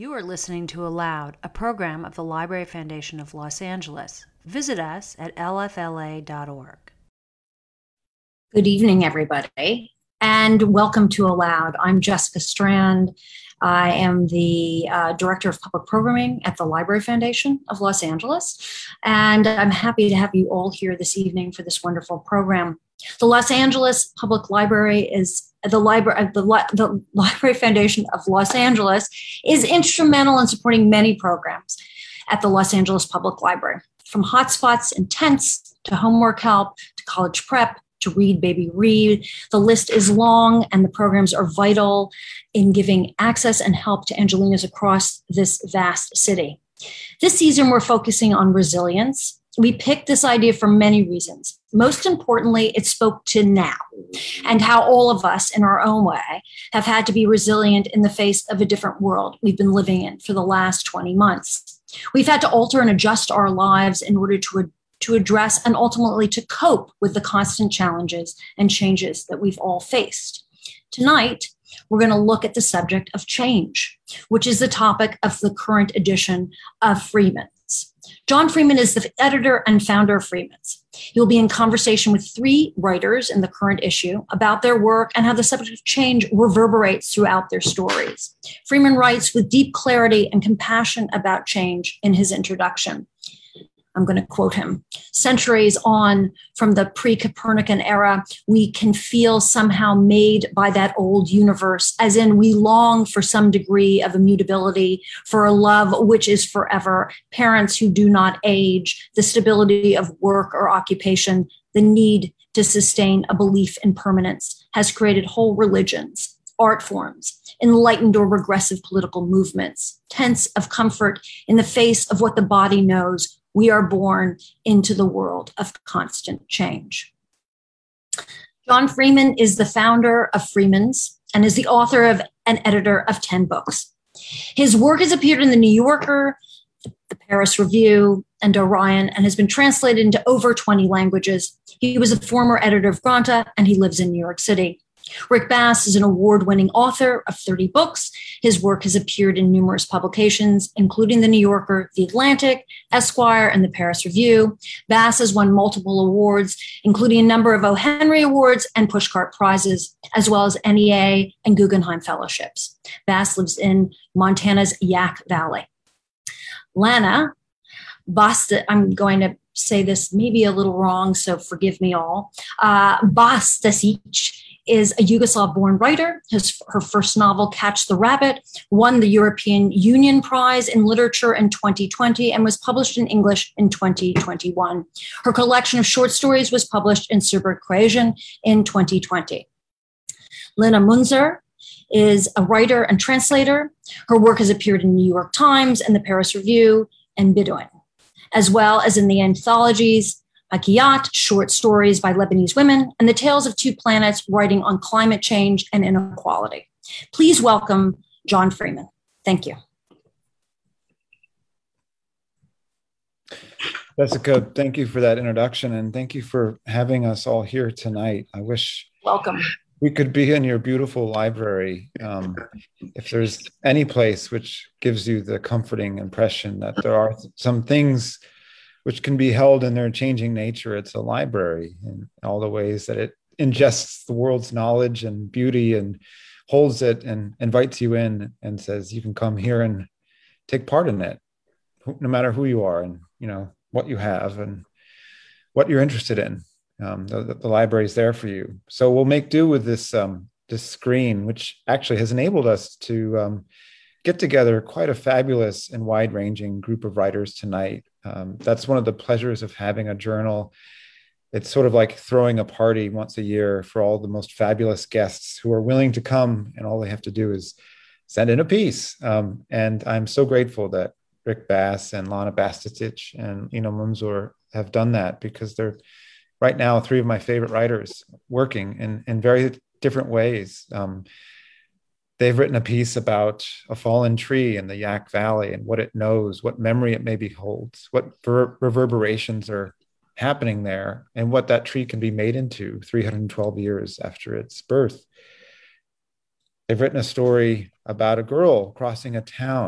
You are listening to Aloud, a program of the Library Foundation of Los Angeles. Visit us at lfla.org. Good evening, everybody, and welcome to Aloud. I'm Jessica Strand. I am the Director of Public Programming at the Library Foundation of Los Angeles, and I'm happy to have you all here this evening for this wonderful program. The Los Angeles Public Library is the Library Foundation of Los Angeles is instrumental in supporting many programs at the Los Angeles Public Library, from hotspots and tents to homework help to college prep to Read Baby Read. The list is long, and the programs are vital in giving access and help to Angelenos across this vast city. This season, we're focusing on resilience. We picked this idea for many reasons. Most importantly, it spoke to now and how all of us, in our own way, have had to be resilient in the face of a different world we've been living in for the last 20 months. We've had to alter and adjust our lives in order to address and ultimately to cope with the constant challenges and changes that we've all faced. Tonight, we're going to look at the subject of change, which is the topic of the current edition of Freeman's. John Freeman is the editor and founder of Freeman's. He'll be in conversation with three writers in the current issue about their work and how the subject of change reverberates throughout their stories. Freeman writes with deep clarity and compassion about change in his introduction. I'm going to quote him. Centuries on from the pre-Copernican era, we can feel somehow made by that old universe, as in we long for some degree of immutability, for a love which is forever, parents who do not age, the stability of work or occupation, the need to sustain a belief in permanence has created whole religions, art forms, enlightened or regressive political movements, tents of comfort in the face of what the body knows. We are born into the world of constant change. John Freeman is the founder of Freeman's and is the author of and editor of 10 books. His work has appeared in The New Yorker, the Paris Review, and Orion, and has been translated into over 20 languages. He was a former editor of Granta, and he lives in New York City. Rick Bass is an award-winning author of 30 books. His work has appeared in numerous publications, including The New Yorker, The Atlantic, Esquire, and the Paris Review. Bass has won multiple awards, including a number of O. Henry Awards and Pushcart Prizes, as well as NEA and Guggenheim Fellowships. Bass lives in Montana's Yak Valley. Lana Basta, I'm going to say this maybe a little wrong, so forgive me all. Bastasic is a Yugoslav-born writer. Her first novel, Catch the Rabbit, won the European Union Prize in Literature in 2020 and was published in English in 2021. Her collection of short stories was published in Surberg Creation in 2020. Lina Munzer is a writer and translator. Her work has appeared in the New York Times and the Paris Review and Bidouin, as well as in the anthologies Akiyat, short stories by Lebanese women, and The Tales of Two Planets, writing on climate change and inequality. Please welcome John Freeman. Thank you. Jessica, thank you for that introduction, and thank you for having us all here tonight. I wish we could be in your beautiful library. If there's any place which gives you the comforting impression that there are some things which can be held in their changing nature, it's a library in all the ways that it ingests the world's knowledge and beauty and holds it and invites you in and says, you can come here and take part in it, no matter who you are and what you have and what you're interested in. The library is there for you. So we'll make do with this screen, which actually has enabled us to get together quite a fabulous and wide-ranging group of writers tonight. That's one of the pleasures of having a journal. It's sort of like throwing a party once a year for all the most fabulous guests who are willing to come, and all they have to do is send in a piece. And I'm so grateful that Rick Bass and Lana Bastasic and Lina Munzer have done that, because they're right now three of my favorite writers working in very different ways. They've written a piece about a fallen tree in the Yak Valley and what it knows, what memory it maybe holds, what reverberations are happening there, and what that tree can be made into 312 years after its birth. They've written a story about a girl crossing a town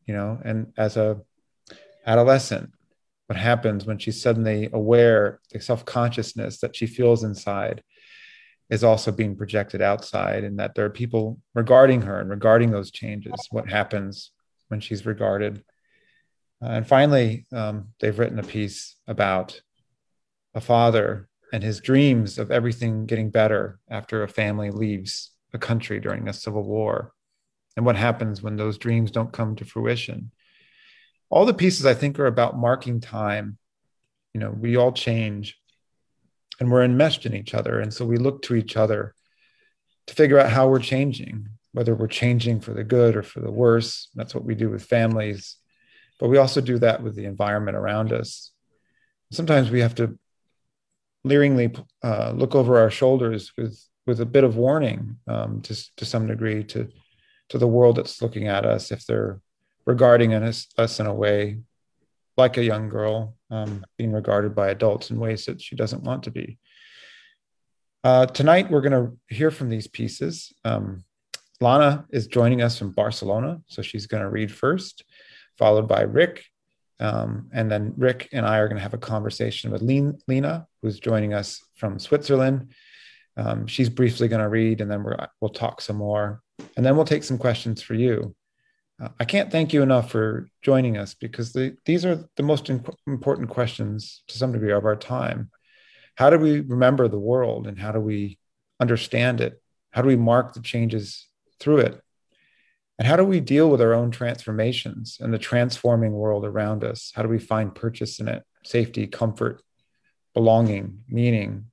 and as a adolescent, what happens when she's suddenly aware, the self-consciousness that she feels inside is also being projected outside, and that there are people regarding her and regarding those changes, what happens when she's regarded. And finally, they've written a piece about a father and his dreams of everything getting better after a family leaves a country during a civil war, and what happens when those dreams don't come to fruition. All the pieces, I think, are about marking time. We all change, and we're enmeshed in each other. And so we look to each other to figure out how we're changing, whether we're changing for the good or for the worse. That's what we do with families. But we also do that with the environment around us. Sometimes we have to leeringly look over our shoulders with a bit of warning, to some degree, to the world that's looking at us, if they're regarding us in a way like a young girl being regarded by adults in ways that she doesn't want to be. Tonight, we're going to hear from these pieces. Lana is joining us from Barcelona, so she's going to read first, followed by Rick. And then Rick and I are going to have a conversation with Lena, who's joining us from Switzerland. She's briefly going to read, and then we'll talk some more. And then we'll take some questions for you. I can't thank you enough for joining us, because these are the most important questions to some degree of our time. How do we remember the world, and how do we understand it? How do we mark the changes through it? And how do we deal with our own transformations and the transforming world around us? How do we find purchase in it? Safety, comfort, belonging, meaning.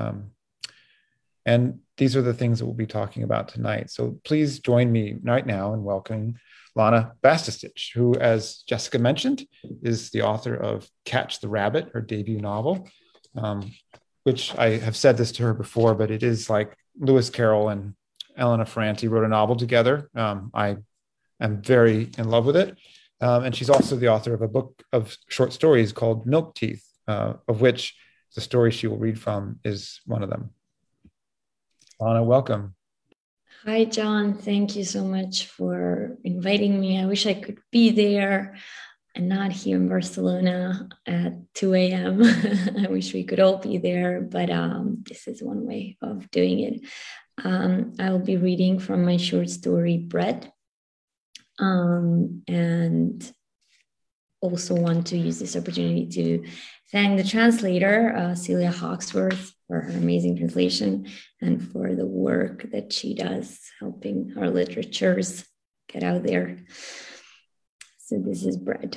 And these are the things that we'll be talking about tonight. So please join me right now in welcoming Lana Bastisich, who, as Jessica mentioned, is the author of Catch the Rabbit, her debut novel, which I have said this to her before, but it is like Lewis Carroll and Elena Ferrante wrote a novel together. I am very in love with it. And she's also the author of a book of short stories called Milk Teeth, of which the story she will read from is one of them. Lana, welcome. Hi, John. Thank you so much for inviting me. I wish I could be there and not here in Barcelona at 2 a.m. I wish we could all be there, but this is one way of doing it. I'll be reading from my short story, Bread, and also want to use this opportunity to thank the translator, Celia Hawksworth, for her amazing translation and for the work that she does helping our literatures get out there. So this is Bread.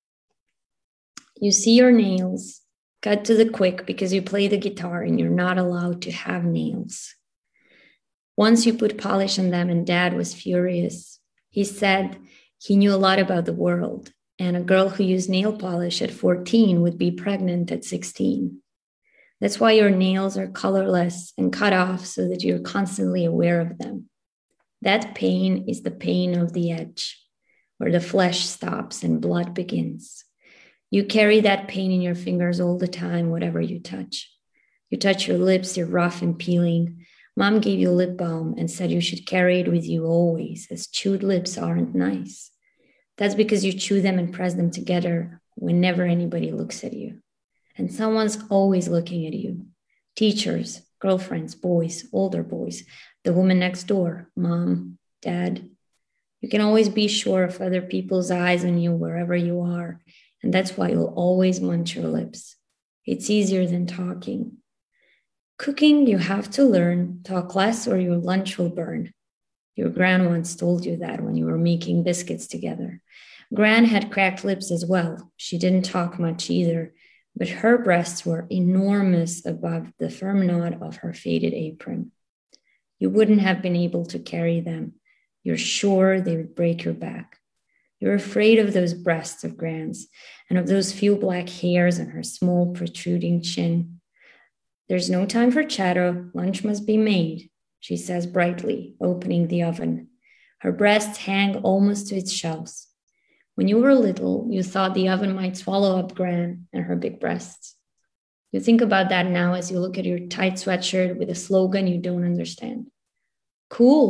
You see your nails, cut to the quick because you play the guitar and you're not allowed to have nails. Once you put polish on them and Dad was furious. He said he knew a lot about the world, and a girl who used nail polish at 14 would be pregnant at 16. That's why your nails are colorless and cut off so that you're constantly aware of them. That pain is the pain of the edge, where the flesh stops and blood begins. You carry that pain in your fingers all the time, whatever you touch. You touch your lips, they're rough and peeling. Mom gave you lip balm and said you should carry it with you always, as chewed lips aren't nice. That's because you chew them and press them together whenever anybody looks at you. And someone's always looking at you. Teachers, girlfriends, boys, older boys, the woman next door, mom, dad. You can always be sure of other people's eyes on you wherever you are. And that's why you'll always munch your lips. It's easier than talking. Cooking, you have to learn. Talk less or your lunch will burn. Your gran once told you that when you were making biscuits together. Gran had cracked lips as well. She didn't talk much either, but her breasts were enormous above the firm knot of her faded apron. You wouldn't have been able to carry them. You're sure they would break your back. You're afraid of those breasts of Gran's and of those few black hairs on her small protruding chin. There's no time for chatter. Lunch must be made, she says brightly, opening the oven. Her breasts hang almost to its shelves. When you were little, you thought the oven might swallow up Gran and her big breasts. You think about that now as you look at your tight sweatshirt with a slogan you don't understand. Cool,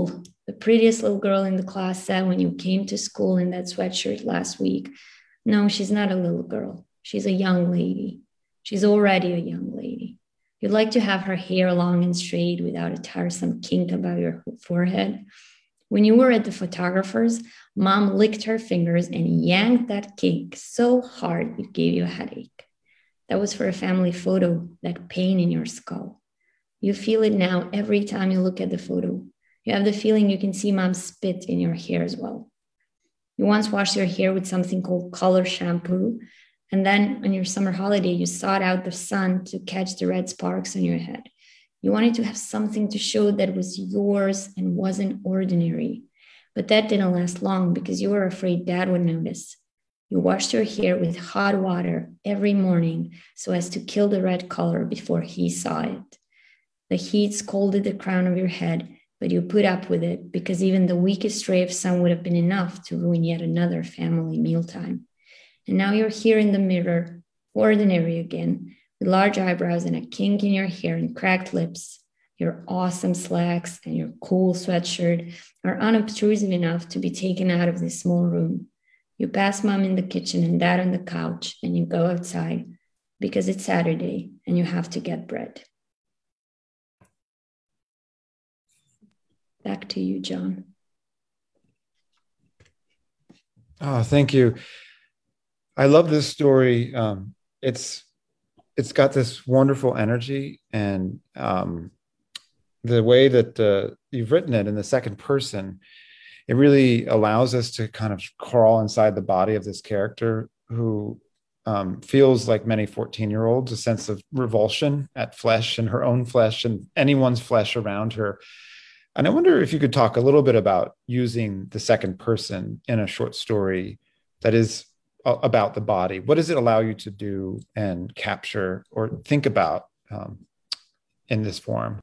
the prettiest little girl in the class said when you came to school in that sweatshirt last week, no, she's not a little girl. She's a young lady. She's already a young lady. You'd like to have her hair long and straight without a tiresome kink about your forehead. When you were at the photographer's, Mom licked her fingers and yanked that kink so hard it gave you a headache. That was for a family photo, that pain in your skull. You feel it now every time you look at the photo. You have the feeling you can see Mom's spit in your hair as well. You once washed your hair with something called color shampoo, and then on your summer holiday, you sought out the sun to catch the red sparks on your head. You wanted to have something to show that was yours and wasn't ordinary. But that didn't last long because you were afraid Dad would notice. You washed your hair with hot water every morning so as to kill the red color before he saw it. The heat scalded the crown of your head, but you put up with it because even the weakest ray of sun would have been enough to ruin yet another family mealtime. And now you're here in the mirror, ordinary again, with large eyebrows and a kink in your hair and cracked lips. Your awesome slacks and your cool sweatshirt are unobtrusive enough to be taken out of this small room. You pass Mom in the kitchen and Dad on the couch, and you go outside because it's Saturday and you have to get bread. Back to you, John. Oh, thank you. I love this story. It's got this wonderful energy, and the way that you've written it in the second person, it really allows us to kind of crawl inside the body of this character who feels like many 14-year-olds, a sense of revulsion at flesh and her own flesh and anyone's flesh around her. And I wonder if you could talk a little bit about using the second person in a short story that is about the body. What does it allow you to do and capture or think about in this form?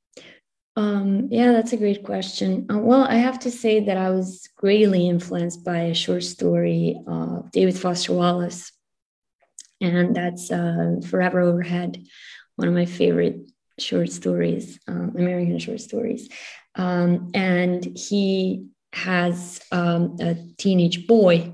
Yeah, that's a great question. Well, I have to say that I was greatly influenced by a short story of David Foster Wallace, and that's Forever Overhead, one of my favorite short stories, American short stories. And he has a teenage boy.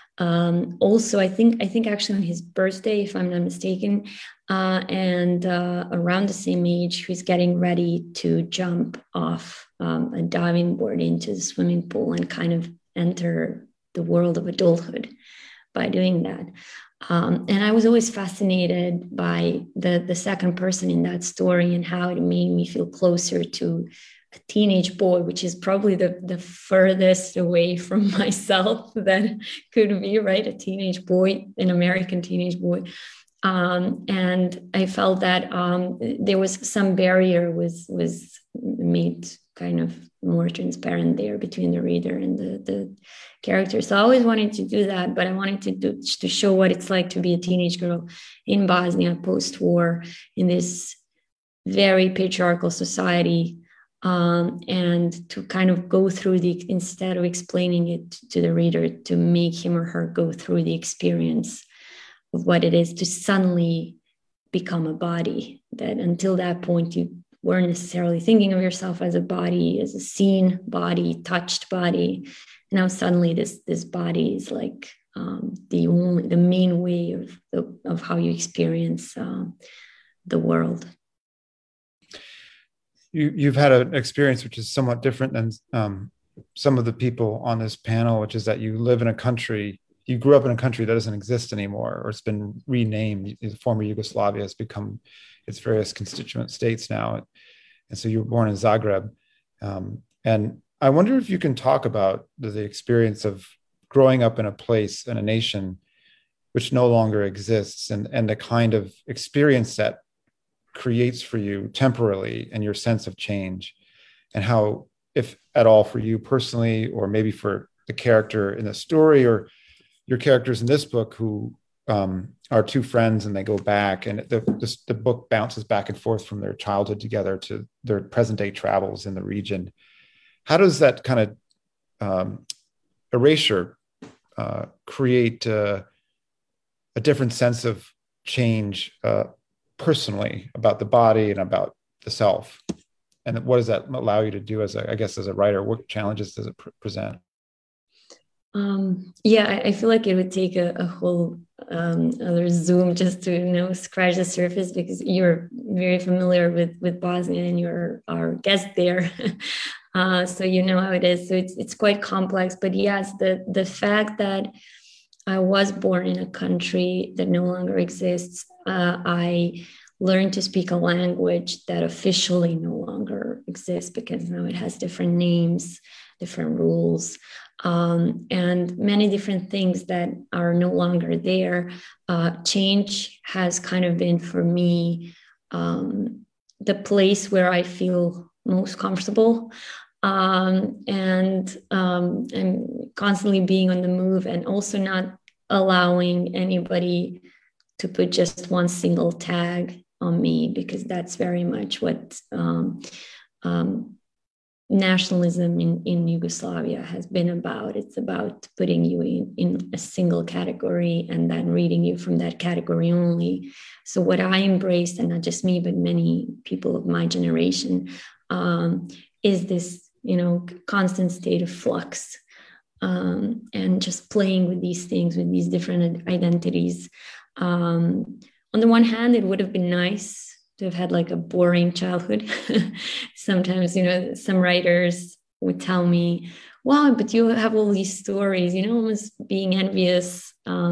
Also, I think actually on his birthday, if I'm not mistaken, and around the same age, he's getting ready to jump off a diving board into the swimming pool and kind of enter the world of adulthood by doing that. And I was always fascinated by the second person in that story and how it made me feel closer to a teenage boy, which is probably the furthest away from myself that could be, right? A teenage boy, an American teenage boy. And I felt that there was some barrier was made kind of more transparent there between the reader and the character. So I always wanted to do that, but I wanted to show what it's like to be a teenage girl in Bosnia post-war in this very patriarchal society. And to kind of go through instead of explaining it to the reader, to make him or her go through the experience of what it is to suddenly become a body, that until that point you weren't necessarily thinking of yourself as a body, as a seen body, touched body. Now suddenly this body is like the main way of how you experience the world. You've had an experience which is somewhat different than some of the people on this panel, which is that you live in a country, you grew up in a country that doesn't exist anymore, or it's been renamed. The former Yugoslavia has become its various constituent states now. And so you were born in Zagreb. And I wonder if you can talk about the experience of growing up in a place, in a nation, which no longer exists, and the kind of experience that creates for you temporarily and your sense of change, and how, if at all for you personally, or maybe for the character in the story or your characters in this book who are two friends and they go back, and the book bounces back and forth from their childhood together to their present day travels in the region. How does that kind of erasure create a different sense of change personally about the body and about the self? and what does that allow you to do as a writer? What challenges does it present? Yeah, I feel like it would take a whole other Zoom just to scratch the surface, because you're very familiar with Bosnia and you're our guest there. So you know how it is. So it's quite complex. But yes, the fact that I was born in a country that no longer exists, I learned to speak a language that officially no longer exists, because now it has different names, different rules, and many different things that are no longer there. Change has kind of been for me the place where I feel most comfortable. And constantly being on the move, and also not allowing anybody to put just one single tag on me, because that's very much what nationalism in Yugoslavia has been about. It's about putting you in a single category and then reading you from that category only. So what I embraced, and not just me, but many people of my generation, is this constant state of flux, and just playing with these things, with these different identities. On the one hand, it would have been nice to have had like a boring childhood. Sometimes, some writers would tell me, wow, but you have all these stories, almost being envious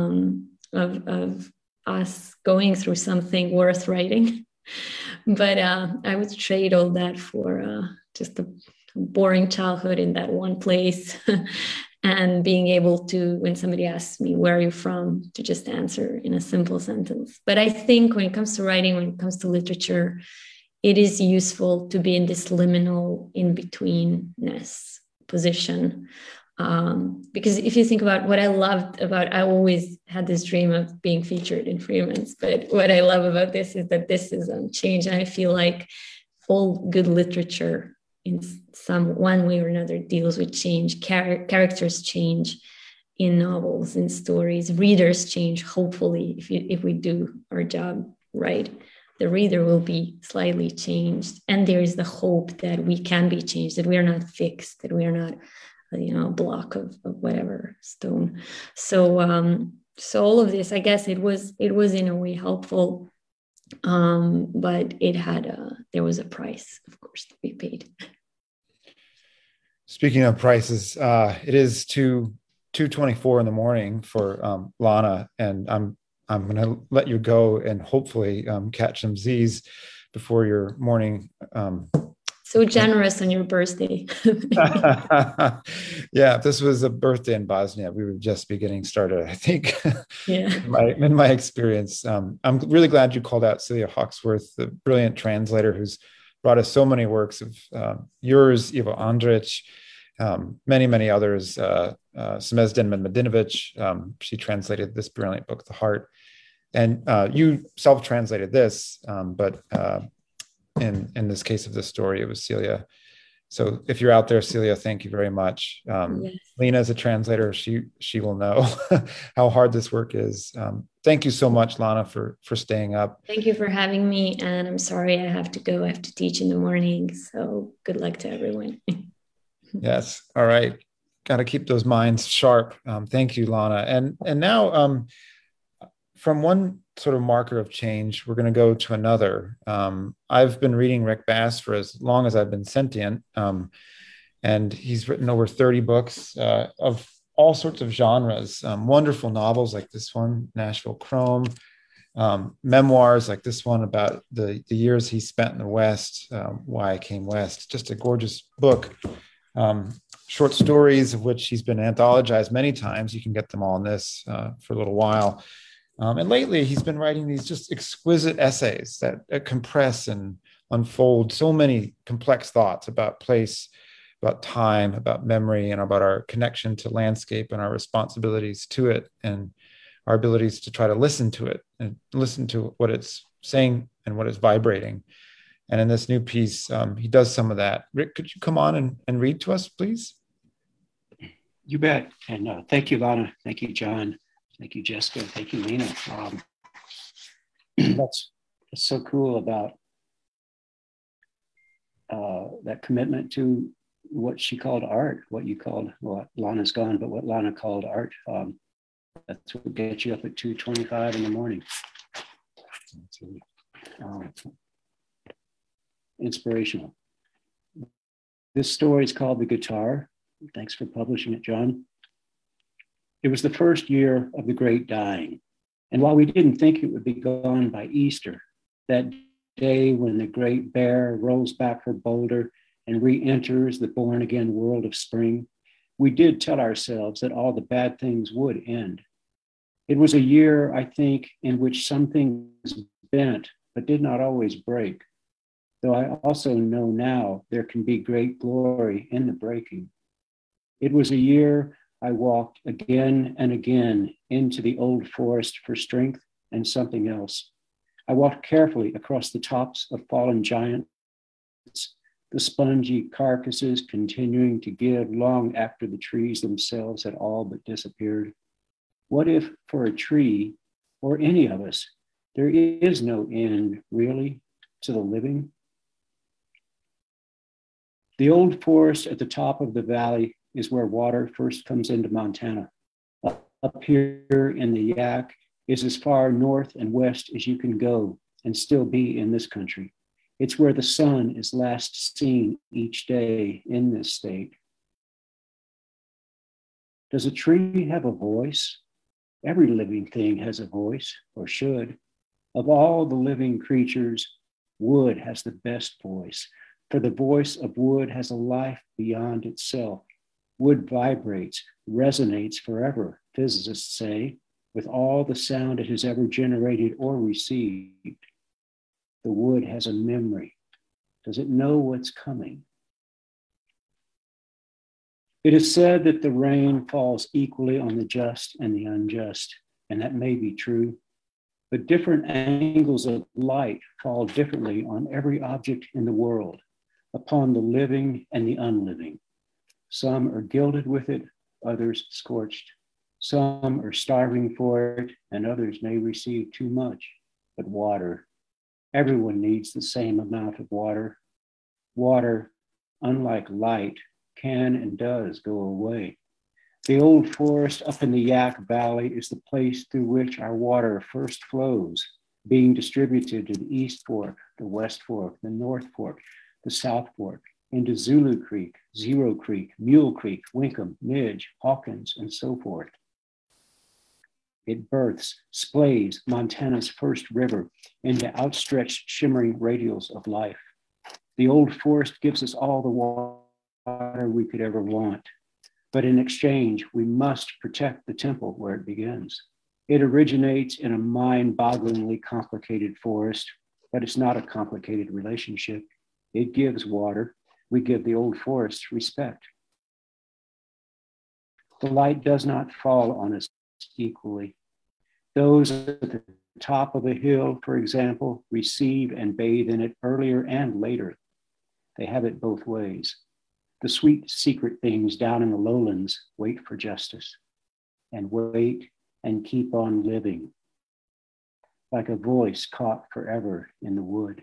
of us going through something worth writing. But I would trade all that for just a boring childhood in that one place. And being able to, when somebody asks me, where are you from, to just answer in a simple sentence. But I think when it comes to writing, when it comes to literature, it is useful to be in this liminal in-betweenness position. Because if you think about what I loved about, I always had this dream of being featured in Freeman's, but what I love about this is that this is unchanged. And I feel like all good literature in some one way or another deals with change. Characters change in novels, in stories. Readers change, hopefully, if we do our job right. The reader will be slightly changed. And there is the hope that we can be changed, that we are not fixed, that we are not a block of whatever stone. So all of this, I guess it was in a way helpful. But there was a price, of course, to be paid. Speaking of prices, it is 2:24 in the morning for Lana, and I'm going to let you go and hopefully catch some Z's before your morning. So generous on your birthday. Yeah, if this was a birthday in Bosnia, we would just be getting started, I think. Yeah. in my experience. I'm really glad you called out Celia Hawksworth, the brilliant translator who's brought us so many works of yours, Ivo Andrić, many, many others, Smezden Medinovic. She translated this brilliant book, The Heart. And you self-translated this, but in this case of this story, it was Celia. So if you're out there, Celia, thank you very much. Yes. Lena is a translator. She will know how hard this work is. Thank you so much, Lana, for staying up. Thank you for having me. And I'm sorry I have to go. I have to teach in the morning. So good luck to everyone. Yes. All right. Got to keep those minds sharp. Thank you, Lana. And now from one sort of marker of change, we're going to go to another. I've been reading Rick Bass for as long as I've been sentient, and he's written over 30 books of all sorts of genres, wonderful novels like this one, Nashville Chrome, memoirs like this one about the years he spent in the West, Why I Came West, just a gorgeous book. Short stories of which he's been anthologized many times. You can get them all in this for a little while. And lately, he's been writing these just exquisite essays that compress and unfold so many complex thoughts about place, about time, about memory, and about our connection to landscape and our responsibilities to it, and our abilities to try to listen to it and listen to what it's saying and what it's vibrating. And in this new piece, he does some of that. Rick, could you come on and read to us, please? You bet. And thank you, Lana. Thank you, John. Thank you, Jessica. Thank you, Lena. That's so cool about that commitment to what she called art, what you called, well, Lana's gone, but what Lana called art. That's what gets you up at 2:25 in the morning. Inspirational. This story is called The Guitar. Thanks for publishing it, John. It was the first year of the Great Dying. And while we didn't think it would be gone by Easter, that day when the great bear rolls back her boulder and re-enters the born-again world of spring, we did tell ourselves that all the bad things would end. It was a year, I think, in which some things bent, but did not always break. Though I also know now there can be great glory in the breaking. It was a year I walked again and again into the old forest for strength and something else. I walked carefully across the tops of fallen giants, the spongy carcasses continuing to give long after the trees themselves had all but disappeared. What if for a tree, or any of us, there is no end, really, to the living? The old forest at the top of the valley is where water first comes into Montana. Up here in the Yaak is as far north and west as you can go and still be in this country. It's where the sun is last seen each day in this state. Does a tree have a voice? Every living thing has a voice, or should. Of all the living creatures, wood has the best voice, for the voice of wood has a life beyond itself. Wood vibrates, resonates forever, physicists say, with all the sound it has ever generated or received. The wood has a memory. Does it know what's coming? It is said that the rain falls equally on the just and the unjust, and that may be true, but different angles of light fall differently on every object in the world, upon the living and the unliving. Some are gilded with it, others scorched. Some are starving for it, and others may receive too much. But water, everyone needs the same amount of water. Water, unlike light, can and does go away. The old forest up in the Yaak Valley is the place through which our water first flows, being distributed to the East Fork, the West Fork, the North Fork, the South Fork, into Zulu Creek, Zero Creek, Mule Creek, Winkham, Midge, Hawkins, and so forth. It births, splays Montana's first river into outstretched, shimmering radials of life. The old forest gives us all the water we could ever want. But in exchange, we must protect the temple where it begins. It originates in a mind-bogglingly complicated forest, but it's not a complicated relationship. It gives water. We give the old forest respect. The light does not fall on us equally. Those at the top of a hill, for example, receive and bathe in it earlier and later. They have it both ways. The sweet secret things down in the lowlands wait for justice and wait and keep on living, like a voice caught forever in the wood.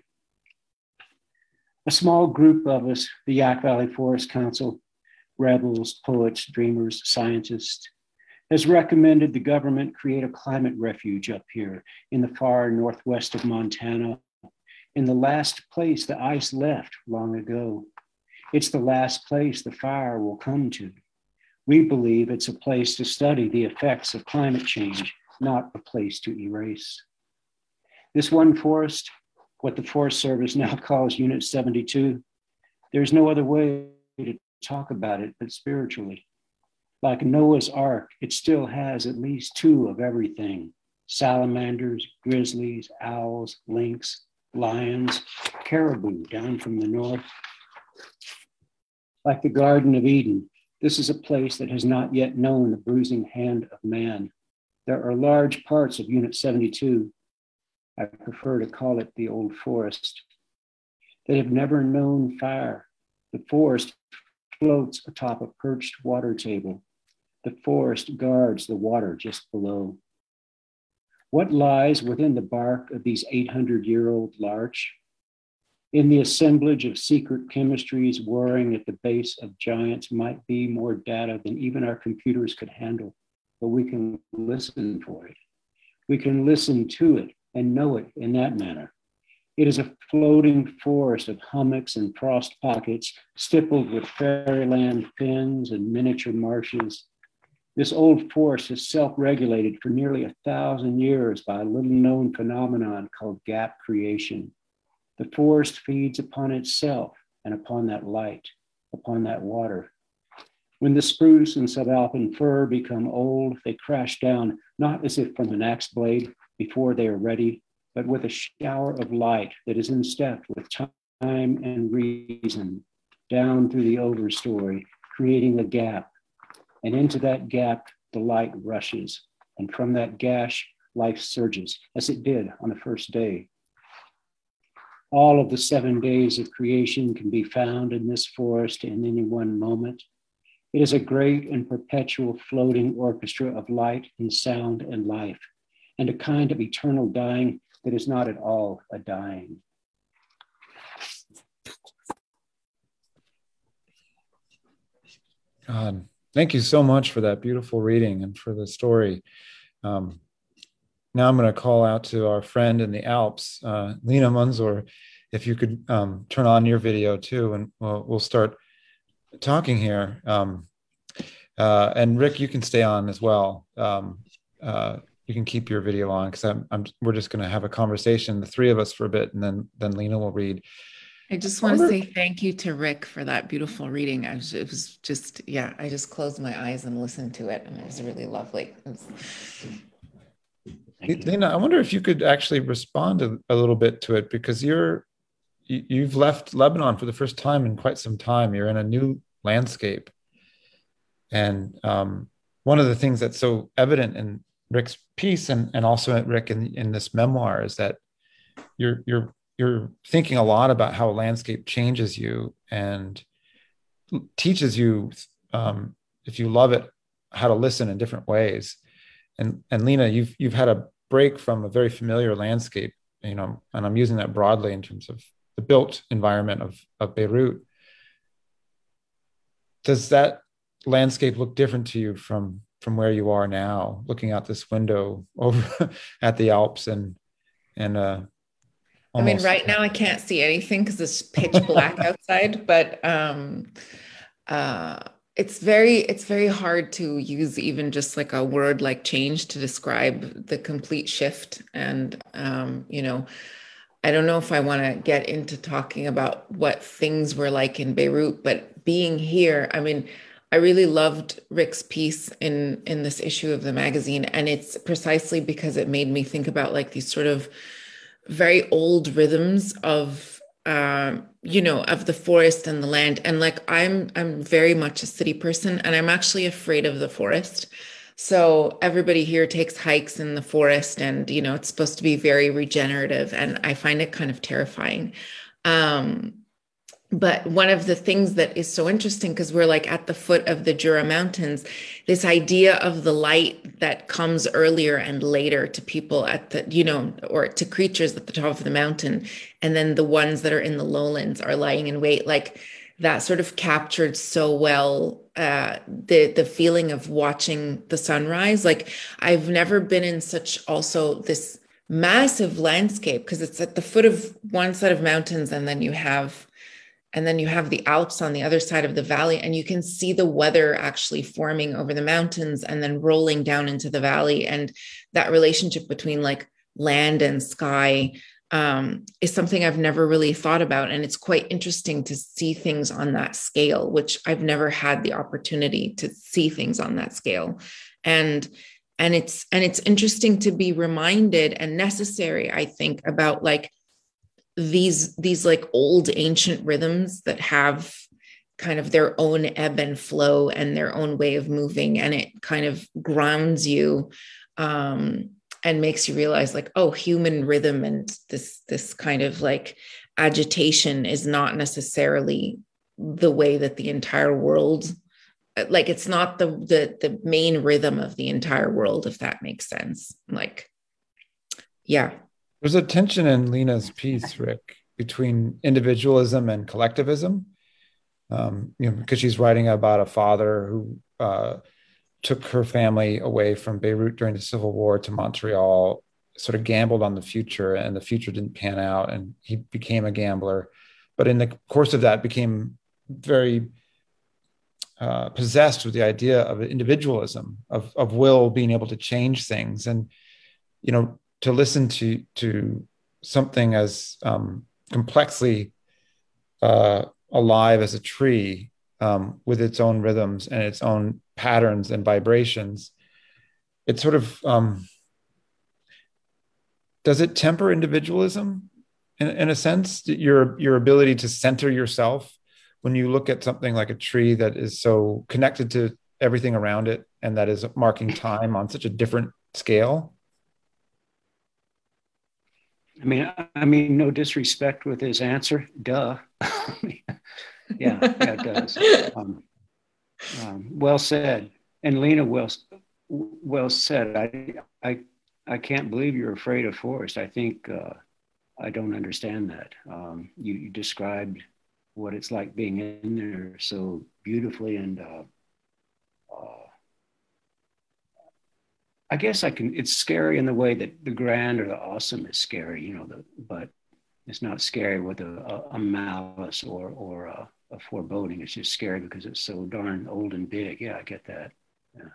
A small group of us, the Yaak Valley Forest Council, rebels, poets, dreamers, scientists, has recommended the government create a climate refuge up here in the far northwest of Montana, in the last place the ice left long ago. It's the last place the fire will come to. We believe it's a place to study the effects of climate change, not a place to erase. This one forest, what the Forest Service now calls Unit 72, there's no other way to talk about it but spiritually. Like Noah's Ark, it still has at least two of everything: salamanders, grizzlies, owls, lynx, lions, caribou down from the north. Like the Garden of Eden, this is a place that has not yet known the bruising hand of man. There are large parts of Unit 72, I prefer to call it the old forest, that have never known fire. The forest floats atop a perched water table. The forest guards the water just below. What lies within the bark of these 800-year-old larch? In the assemblage of secret chemistries whirring at the base of giants might be more data than even our computers could handle, but we can listen for it. We can listen to it and know it in that manner. It is a floating forest of hummocks and frost pockets, stippled with fairyland fens and miniature marshes. This old forest is self-regulated for nearly 1,000 years by a little-known phenomenon called gap creation. The forest feeds upon itself and upon that light, upon that water. When the spruce and subalpine fir become old, they crash down, not as if from an axe blade before they are ready, but with a shower of light that is in step with time and reason, down through the overstory, creating a gap. And into that gap, the light rushes. And from that gash, life surges, as it did on the first day. All of the 7 days of creation can be found in this forest in any one moment. It is a great and perpetual floating orchestra of light and sound and life, and a kind of eternal dying that is not at all a dying. God, thank you so much for that beautiful reading and for the story. Now I'm going to call out to our friend in the Alps, Lena Munzor, if you could turn on your video too, and we'll start talking here. And Rick, you can stay on as well. You can keep your video on because we're just going to have a conversation, the three of us, for a bit, and then Lena will read. I just want to say thank you to Rick for that beautiful reading. I just closed my eyes and listened to it, and it was really lovely. Lena, I wonder if you could actually respond a little bit to it, because you've left Lebanon for the first time in quite some time. You're in a new landscape. And one of the things that's so evident in Rick's piece and also at Rick in this memoir is that you're thinking a lot about how a landscape changes you and teaches you, if you love it, how to listen in different ways. And Lena, you've had a break from a very familiar landscape, and I'm using that broadly in terms of the built environment of Beirut. Does that landscape look different to you from where you are now, looking out this window over at the Alps and almost... I mean, right now I can't see anything because it's pitch black outside, but it's very hard to use even just like a word like change to describe the complete shift. And, I don't know if I want to get into talking about what things were like in Beirut, but being here, I mean, I really loved Rick's piece in this issue of the magazine. And it's precisely because it made me think about like these sort of very old rhythms of, of the forest and the land. And like, I'm very much a city person, and I'm actually afraid of the forest. So everybody here takes hikes in the forest, and, it's supposed to be very regenerative. And I find it kind of terrifying. But one of the things that is so interesting, because we're like at the foot of the Jura Mountains, this idea of the light that comes earlier and later to people at the, or to creatures at the top of the mountain. And then the ones that are in the lowlands are lying in wait, like that sort of captured so well the feeling of watching the sunrise. Like I've never been in such also this massive landscape, because it's at the foot of one set of mountains, and then you have the Alps on the other side of the valley, and you can see the weather actually forming over the mountains and then rolling down into the valley. And that relationship between like land and sky is something I've never really thought about. And it's quite interesting to see things on that scale, which I've never had the opportunity to see things on that scale. And it's interesting to be reminded, and necessary, I think, about like these like old ancient rhythms that have kind of their own ebb and flow and their own way of moving. And it kind of grounds you and makes you realize like, oh, human rhythm and this kind of like agitation is not necessarily the way that the entire world, like it's not the main rhythm of the entire world, if that makes sense. Like, yeah. There's a tension in Lena's piece, Rick, between individualism and collectivism. Because she's writing about a father who took her family away from Beirut during the Civil War to Montreal, sort of gambled on the future, and the future didn't pan out, and he became a gambler. But in the course of that, became very possessed with the idea of individualism, of will being able to change things, and to listen to something as complexly alive as a tree, with its own rhythms and its own patterns and vibrations. It sort of does it temper individualism in a sense, your ability to center yourself when you look at something like a tree that is so connected to everything around it and that is marking time on such a different scale? I mean, no disrespect with his answer. Duh. Yeah, it does. Well said. And Lena, well said. I can't believe you're afraid of forest. I think I don't understand that. You described what it's like being in there so beautifully, and I guess it's scary in the way that the grand or the awesome is scary, but it's not scary with a malice or a foreboding. It's just scary because it's so darn old and big. Yeah, I get that. Yeah.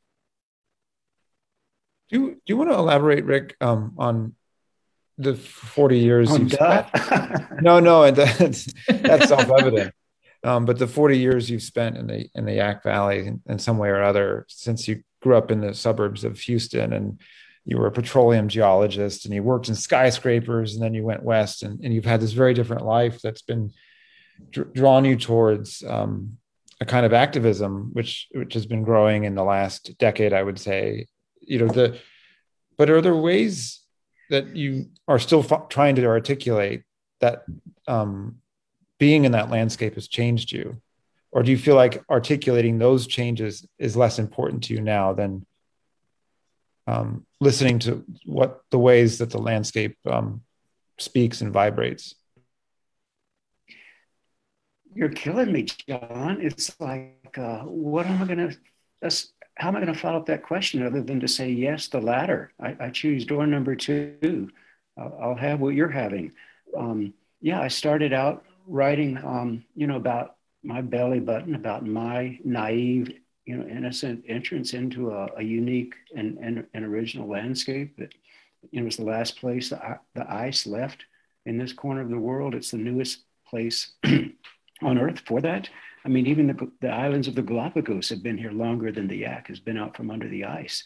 Do you want to elaborate, Rick, on the 40 years you've spent? No, that's self-evident. But the 40 years you've spent in the Yak Valley in some way or other, since you grew up in the suburbs of Houston, and you were a petroleum geologist, and you worked in skyscrapers, and then you went west, and you've had this very different life that's been drawn you towards a kind of activism, which has been growing in the last decade, I would say. But are there ways that you are still trying to articulate that being in that landscape has changed you? Or do you feel like articulating those changes is less important to you now than listening to what the ways that the landscape speaks and vibrates? You're killing me, John. It's like, how am I going to follow up that question other than to say, yes, the latter. I choose door number 2. I'll have what you're having. I started out writing, about my belly button, about my naive, innocent entrance into a unique and original landscape that, was the last place the ice left in this corner of the world. It's the newest place on Earth for that. I mean, even the islands of the Galapagos have been here longer than the Yak has been out from under the ice.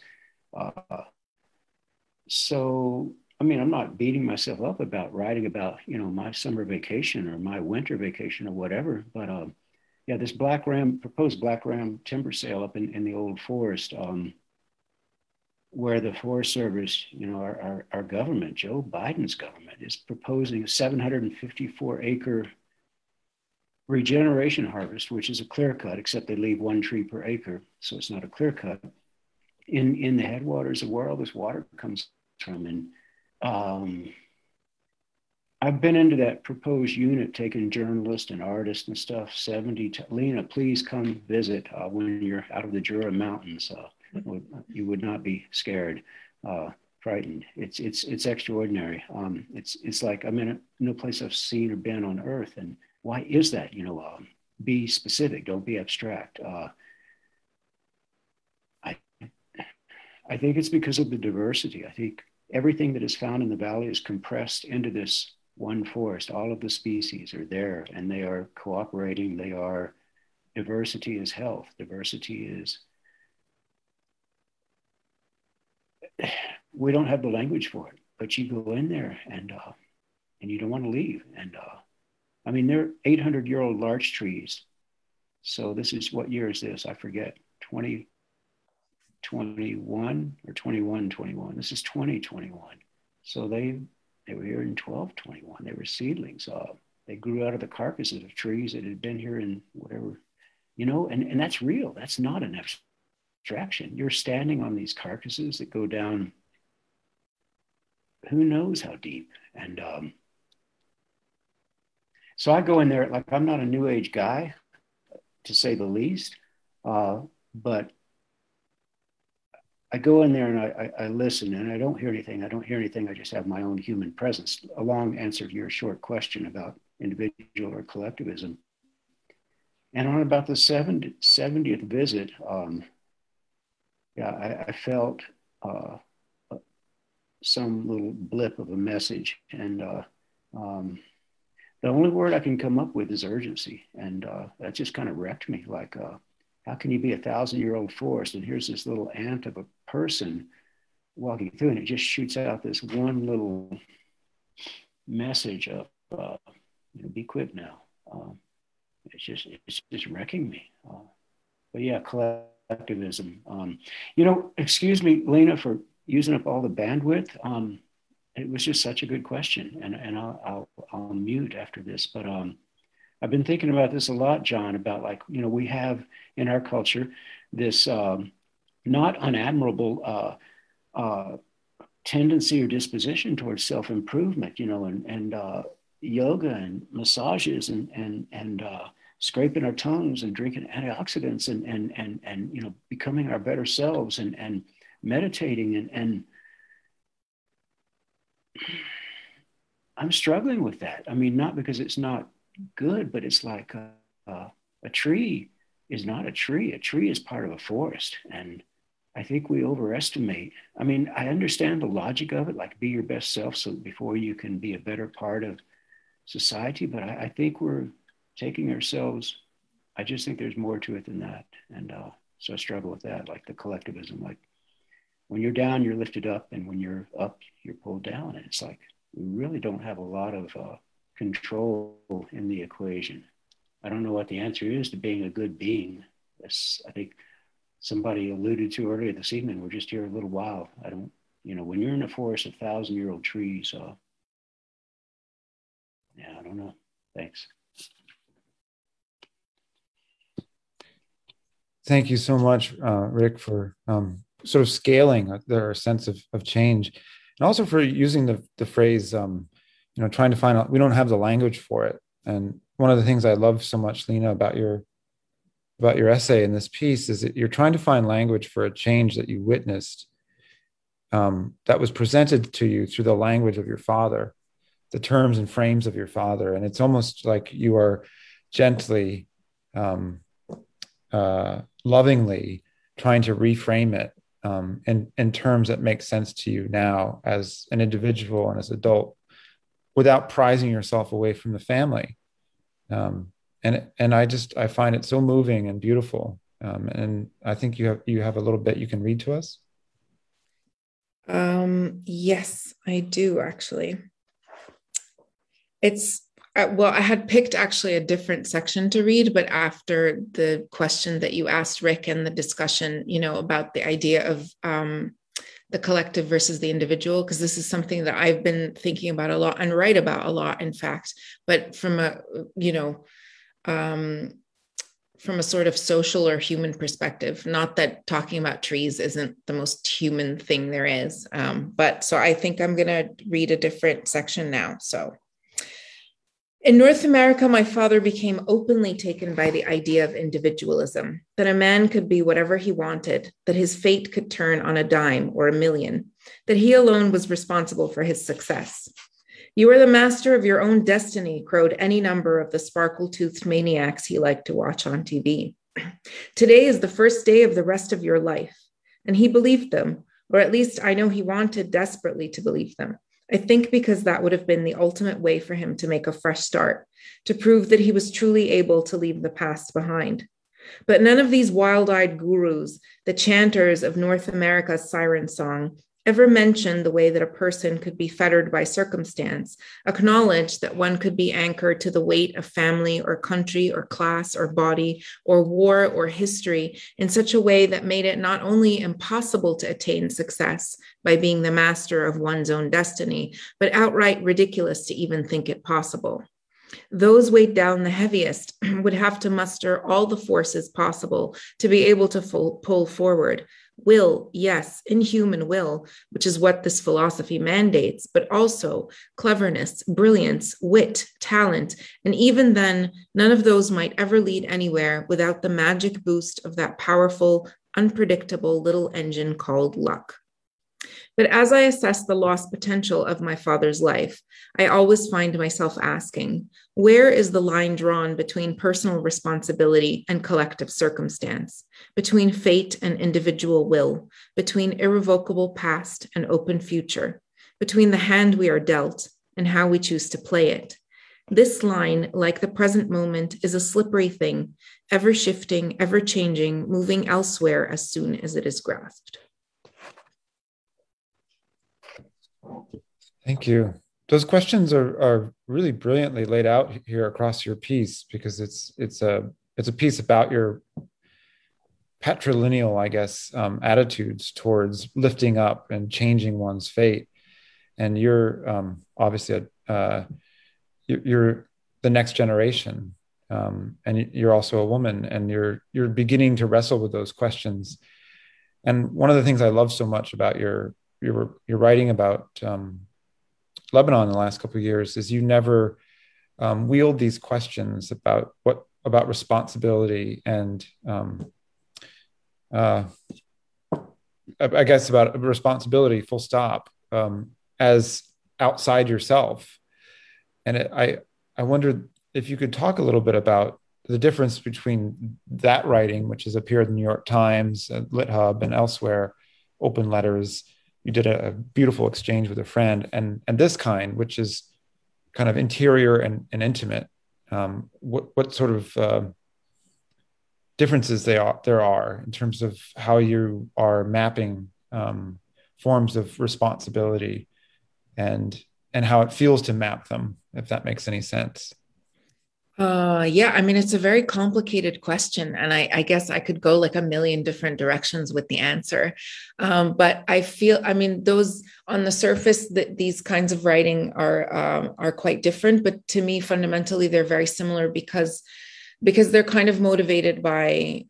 So, I mean, I'm not beating myself up about writing about, my summer vacation or my winter vacation or whatever, but this proposed Black Ram timber sale up in the old forest, where the Forest Service, our government, Joe Biden's government, is proposing a 754-acre regeneration harvest, which is a clear cut, except they leave 1 tree per acre, so it's not a clear cut, in the headwaters of where all this water comes from. And I've been into that proposed unit, taking journalists and artists and stuff, Lena, please come visit when you're out of the Jura Mountains. You would not be scared, frightened. It's extraordinary. It's like I'm in no place I've seen or been on Earth. And why is that? Be specific, don't be abstract. I think it's because of the diversity. I think everything that is found in the valley is compressed into this one forest. All of the species are there, and they are cooperating. Diversity is health. Diversity is, we don't have the language for it, but you go in there and you don't want to leave. And I mean, they're 800-year-old larch trees. So this is, what year is this? I forget, 2021 or 21. This is 2021. So they were here in 1221. They were seedlings. They grew out of the carcasses of trees that had been here in whatever, and that's real. That's not an abstraction. You're standing on these carcasses that go down who knows how deep. And So I go in there, like, I'm not a New Age guy, to say the least, but I go in there and I listen, and I don't hear anything. I just have my own human presence. A long answer to your short question about individual or collectivism. And on about the 70th visit, I felt some little blip of a message. And the only word I can come up with is urgency. And that just kind of wrecked me. Like, how can you be 1,000-year-old forest and here's this little ant of a person walking through, and it just shoots out this one little message of, be quick now. It's just wrecking me. But yeah, collectivism. Excuse me, Lena, for using up all the bandwidth. It was just such a good question, and I'll mute after this. But I've been thinking about this a lot, John, about, like, we have in our culture this not unadmirable tendency or disposition towards self-improvement, and yoga and massages and scraping our tongues and drinking antioxidants and becoming our better selves and meditating and I'm struggling with that. I mean, not because it's not good, but it's like a tree is not a tree. A tree is part of a forest. And I think we overestimate. I mean, I understand the logic of it, like be your best self so before you can be a better part of society. But I think we're taking ourselves, I just think there's more to it than that. And so I struggle with that, like the collectivism, like when you're down, you're lifted up. And when you're up, you're pulled down. And it's like, we really don't have a lot of control in the equation. I don't know what the answer is to being a good being. I think somebody alluded to earlier this evening, we're just here a little while. I don't, when you're in a forest of 1,000-year-old trees, I don't know. Thanks. Thank you so much, Rick, for sort of scaling their sense of change, and also for using the phrase, trying to find out. We don't have the language for it. And one of the things I love so much, Lena, about your essay in this piece is that you're trying to find language for a change that you witnessed, that was presented to you through the language of your father, the terms and frames of your father. And it's almost like you are gently, lovingly trying to reframe it in terms that make sense to you now as an individual and as an adult, without prizing yourself away from the family. And I find it so moving and beautiful. And I think you have a little bit you can read to us. Yes, I do actually. It's, I had picked actually a different section to read, but after the question that you asked, Rick, and the discussion, about the idea of the collective versus the individual, because this is something that I've been thinking about a lot and write about a lot, in fact, but from a sort of social or human perspective. Not that talking about trees isn't the most human thing there is, but so I think I'm going to read a different section now. So, in North America, my father became openly taken by the idea of individualism, that a man could be whatever he wanted, that his fate could turn on a dime or a million, that he alone was responsible for his success. You are the master of your own destiny, crowed any number of the sparkle-toothed maniacs he liked to watch on TV. Today is the first day of the rest of your life. And he believed them, or at least I know he wanted desperately to believe them. I think because that would have been the ultimate way for him to make a fresh start, to prove that he was truly able to leave the past behind. But none of these wild-eyed gurus, the chanters of North America's siren song, ever mentioned the way that a person could be fettered by circumstance, acknowledge that one could be anchored to the weight of family or country or class or body or war or history in such a way that made it not only impossible to attain success by being the master of one's own destiny, but outright ridiculous to even think it possible. Those weighed down the heaviest would have to muster all the forces possible to be able to pull forward, Will, yes, inhuman will, which is what this philosophy mandates, but also cleverness, brilliance, wit, talent. And even then, none of those might ever lead anywhere without the magic boost of that powerful, unpredictable little engine called luck. But as I assess the lost potential of my father's life, I always find myself asking, where is the line drawn between personal responsibility and collective circumstance, between fate and individual will, between irrevocable past and open future, between the hand we are dealt and how we choose to play it? This line, like the present moment, is a slippery thing, ever shifting, ever changing, moving elsewhere as soon as it is grasped. Thank you. Those questions are really brilliantly laid out here across your piece, because it's a piece about your patrilineal, I guess, attitudes towards lifting up and changing one's fate. And you're obviously you're the next generation, and you're also a woman, and you're beginning to wrestle with those questions. And one of the things I love so much about your writing about Lebanon in the last couple of years is you never wield these questions about responsibility and I guess about responsibility, full stop, as outside yourself. And I wondered if you could talk a little bit about the difference between that writing, which has appeared in the New York Times, LitHub, and elsewhere, open letters. You did a beautiful exchange with a friend, and this kind, which is kind of interior and intimate. What sort of differences there are in terms of how you are mapping forms of responsibility and how it feels to map them, if that makes any sense. Yeah, I mean, it's a very complicated question, and I guess I could go like a million different directions with the answer. But I feel, I mean, those on the surface, that these kinds of writing are quite different, but to me, fundamentally, they're very similar because they're kind of motivated by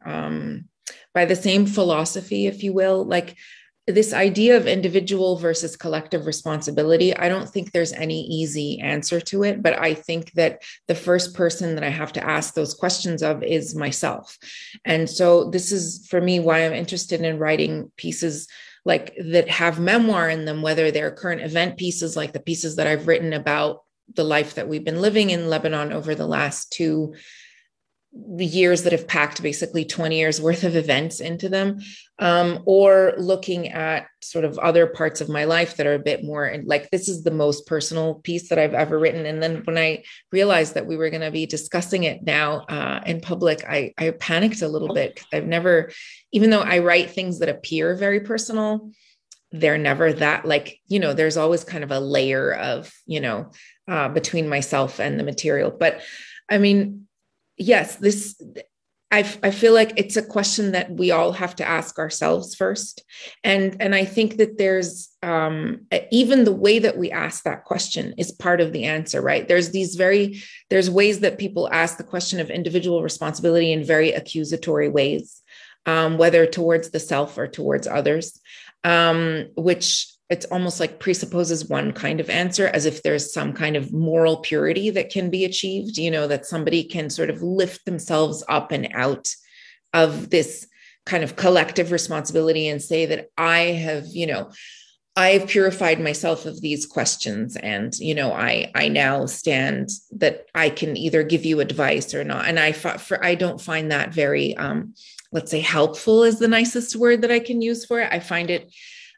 the same philosophy, if you will, like this idea of individual versus collective responsibility. I don't think there's any easy answer to it, but I think that the first person that I have to ask those questions of is myself. And so this is, for me, why I'm interested in writing pieces like that have memoir in them, whether they're current event pieces, like the pieces that I've written about the life that we've been living in Lebanon over the last 2 years that have packed basically 20 years worth of events into them, or looking at sort of other parts of my life that are a bit more like, this is the most personal piece that I've ever written. And then when I realized that we were going to be discussing it now in public, I panicked a little bit. I've never, even though I write things that appear very personal, they're never that, like, you know, there's always kind of a layer of, you know, between myself and the material. But I mean, yes, I feel like it's a question that we all have to ask ourselves first. And I think that there's even the way that we ask that question is part of the answer, right? There's ways that people ask the question of individual responsibility in very accusatory ways, whether towards the self or towards others, which it's almost like presupposes one kind of answer, as if there's some kind of moral purity that can be achieved, you know, that somebody can sort of lift themselves up and out of this kind of collective responsibility and say that I've purified myself of these questions. And, you know, I now stand that I can either give you advice or not. And I don't find that very, let's say, helpful is the nicest word that I can use for it. I find it,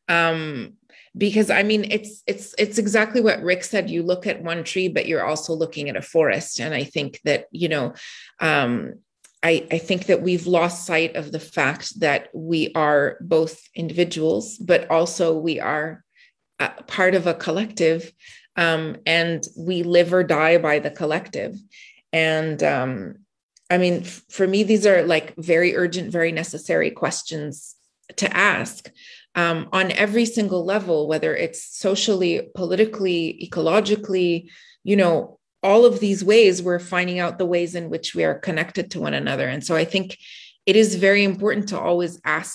because I mean, it's exactly what Rick said. You look at one tree, but you're also looking at a forest. And I think that, you know, I think that we've lost sight of the fact that we are both individuals, but also we are part of a collective, and we live or die by the collective. And I mean, for me, these are like very urgent, very necessary questions to ask. On every single level, whether it's socially, politically, ecologically, you know, all of these ways, we're finding out the ways in which we are connected to one another. And so I think it is very important to always ask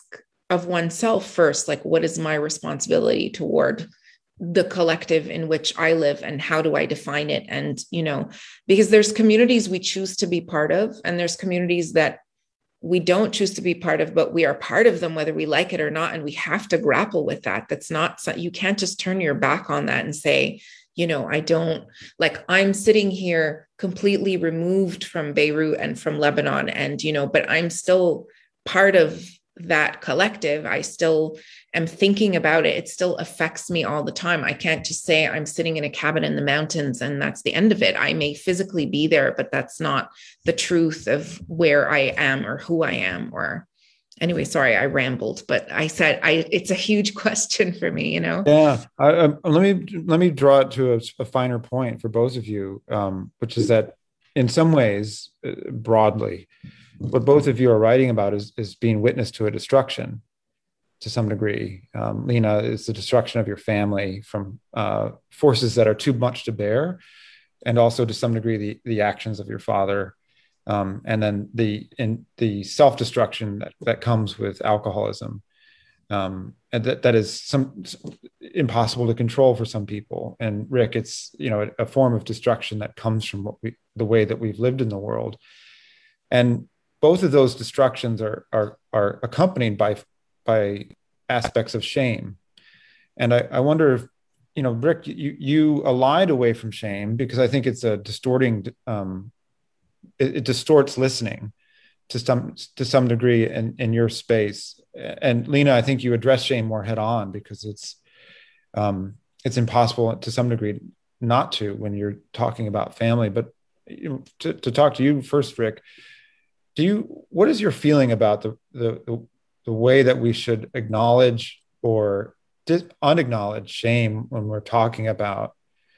of oneself first. Like, what is my responsibility toward the collective in which I live, and how do I define it? And, because there's communities we choose to be part of, and there's communities that we don't choose to be part of, but we are part of them, whether we like it or not. And we have to grapple with that. That's not, you can't just turn your back on that and say, I don't, like, I'm sitting here completely removed from Beirut and from Lebanon, and, but I'm still part of that collective. I still am thinking about it. It still affects me all the time. I can't just say I'm sitting in a cabin in the mountains and that's the end of it. I may physically be there, but that's not the truth of where I am or who I am. Or anyway, sorry, I rambled, but I said it's a huge question for me, Yeah. Let me draw it to a finer point for both of you, which is that in some ways, broadly, what both of you are writing about is being witness to a destruction to some degree. Lena, is the destruction of your family from forces that are too much to bear, and also to some degree the actions of your father, and then the self-destruction that comes with alcoholism, and that is impossible to control for some people. And Rick, it's a form of destruction that comes from the way that we've lived in the world, and both of those destructions are accompanied by aspects of shame. And I wonder if, Rick, you allied away from shame because I think it's a distorting, it distorts listening to some degree in your space. And Lena, I think you address shame more head on because it's impossible to some degree not to when you're talking about family. But to talk to you first, Rick, what is your feeling about the way that we should acknowledge or unacknowledge shame when we're talking about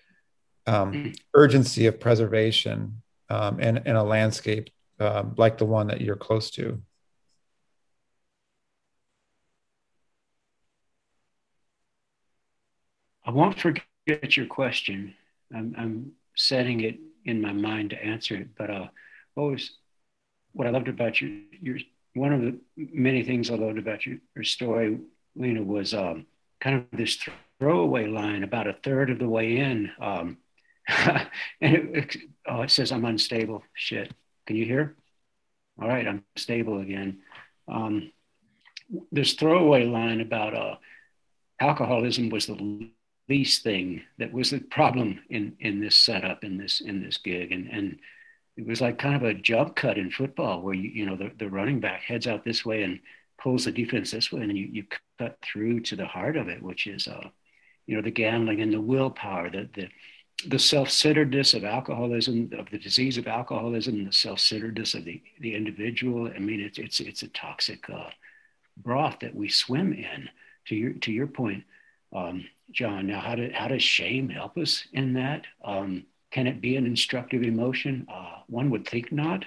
urgency of preservation in a landscape like the one that you're close to? I won't forget your question. I'm setting it in my mind to answer it, but what I loved about your one of the many things I loved about your story, Lena, was kind of this throwaway line about a third of the way in. And it says, I'm unstable. Shit. Can you hear? All right, I'm stable again. This throwaway line about alcoholism was the least thing that was the problem in this setup, in this gig. And it was like kind of a jump cut in football where the running back heads out this way and pulls the defense this way, and then you cut through to the heart of it, which is the gambling and the willpower, the self-centeredness of alcoholism, of the disease of alcoholism, the self-centeredness of the individual. I mean, it's a toxic broth that we swim in. To your point, John. Now, how does shame help us in that? Can it be an instructive emotion? One would think not.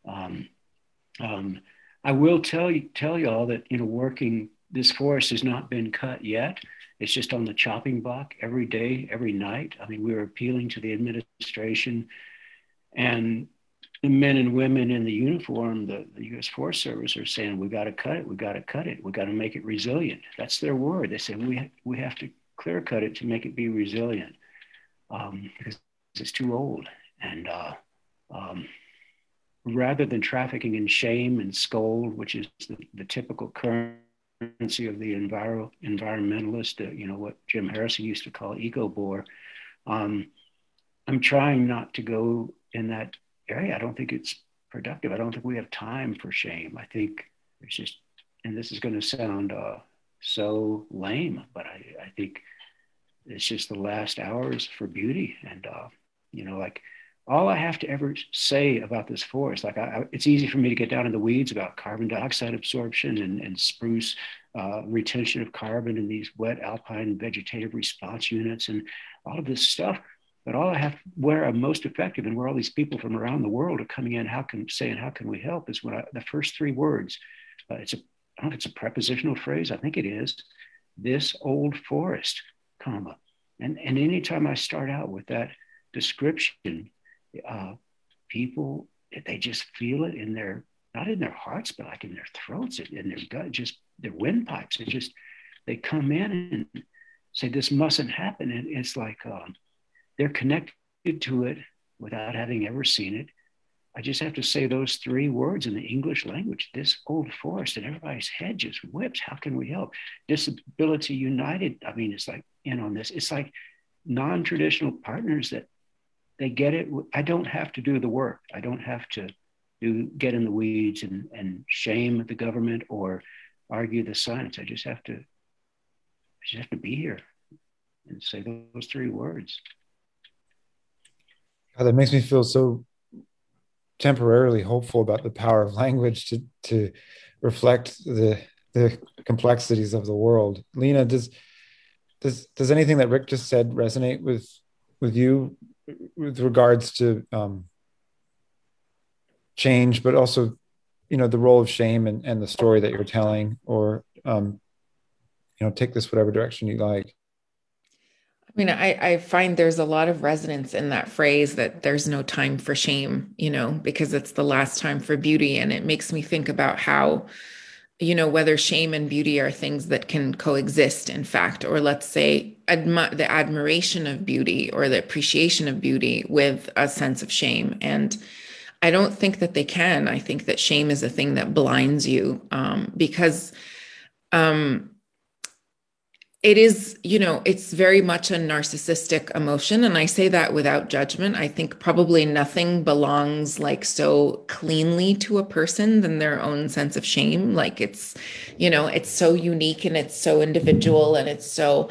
I will tell y'all that working, this forest has not been cut yet. It's just on the chopping block every day, every night. I mean, we're appealing to the administration and the men and women in the uniform, the U.S. Forest Service, are saying, we got to cut it. We got to cut it. We got to make it resilient. That's their word. They say we have to clear cut it to make it be resilient because it's too old. And rather than trafficking in shame and scold, which is the typical currency of the environmentalist, what Jim Harrison used to call eco-bore, I'm trying not to go in that area. I don't think it's productive. I don't think we have time for shame. I think it's just, and this is going to sound so lame, but I think it's just the last hours for beauty. And, like all I have to ever say about this forest, like it's easy for me to get down in the weeds about carbon dioxide absorption and spruce retention of carbon in these wet alpine vegetative response units and all of this stuff. But all I have, where I'm most effective and where all these people from around the world are coming in, how can we help, is when the first three words, I don't know if it's a prepositional phrase, I think it is, this old forest, comma. And anytime I start out with that description, people, they just feel it in their not in their hearts, but like in their throats and in their gut, just their windpipes. They come in and say, this mustn't happen. And it's like they're connected to it without having ever seen it. I just have to say those 3 words in the English language, this old forest, and everybody's head just whips. How can we help? Disability United, I mean, it's like in on this. It's like non-traditional partners that they get it. I don't have to do the work. I don't have to get in the weeds and shame the government or argue the science. I just have to be here and say those 3 words. God, that makes me feel so temporarily hopeful about the power of language to reflect the complexities of the world. Lena, does anything that Rick just said resonate with you with regards to change, but also, the role of shame and the story that you're telling, or take this whatever direction you like? I mean, I find there's a lot of resonance in that phrase that there's no time for shame, because it's the last time for beauty. And it makes me think about how, whether shame and beauty are things that can coexist, in fact, or let's say the admiration of beauty or the appreciation of beauty with a sense of shame. And I don't think that they can. I think that shame is a thing that blinds you because it is, it's very much a narcissistic emotion. And I say that without judgment. I think probably nothing belongs like so cleanly to a person than their own sense of shame. Like it's so unique and it's so individual and it's so,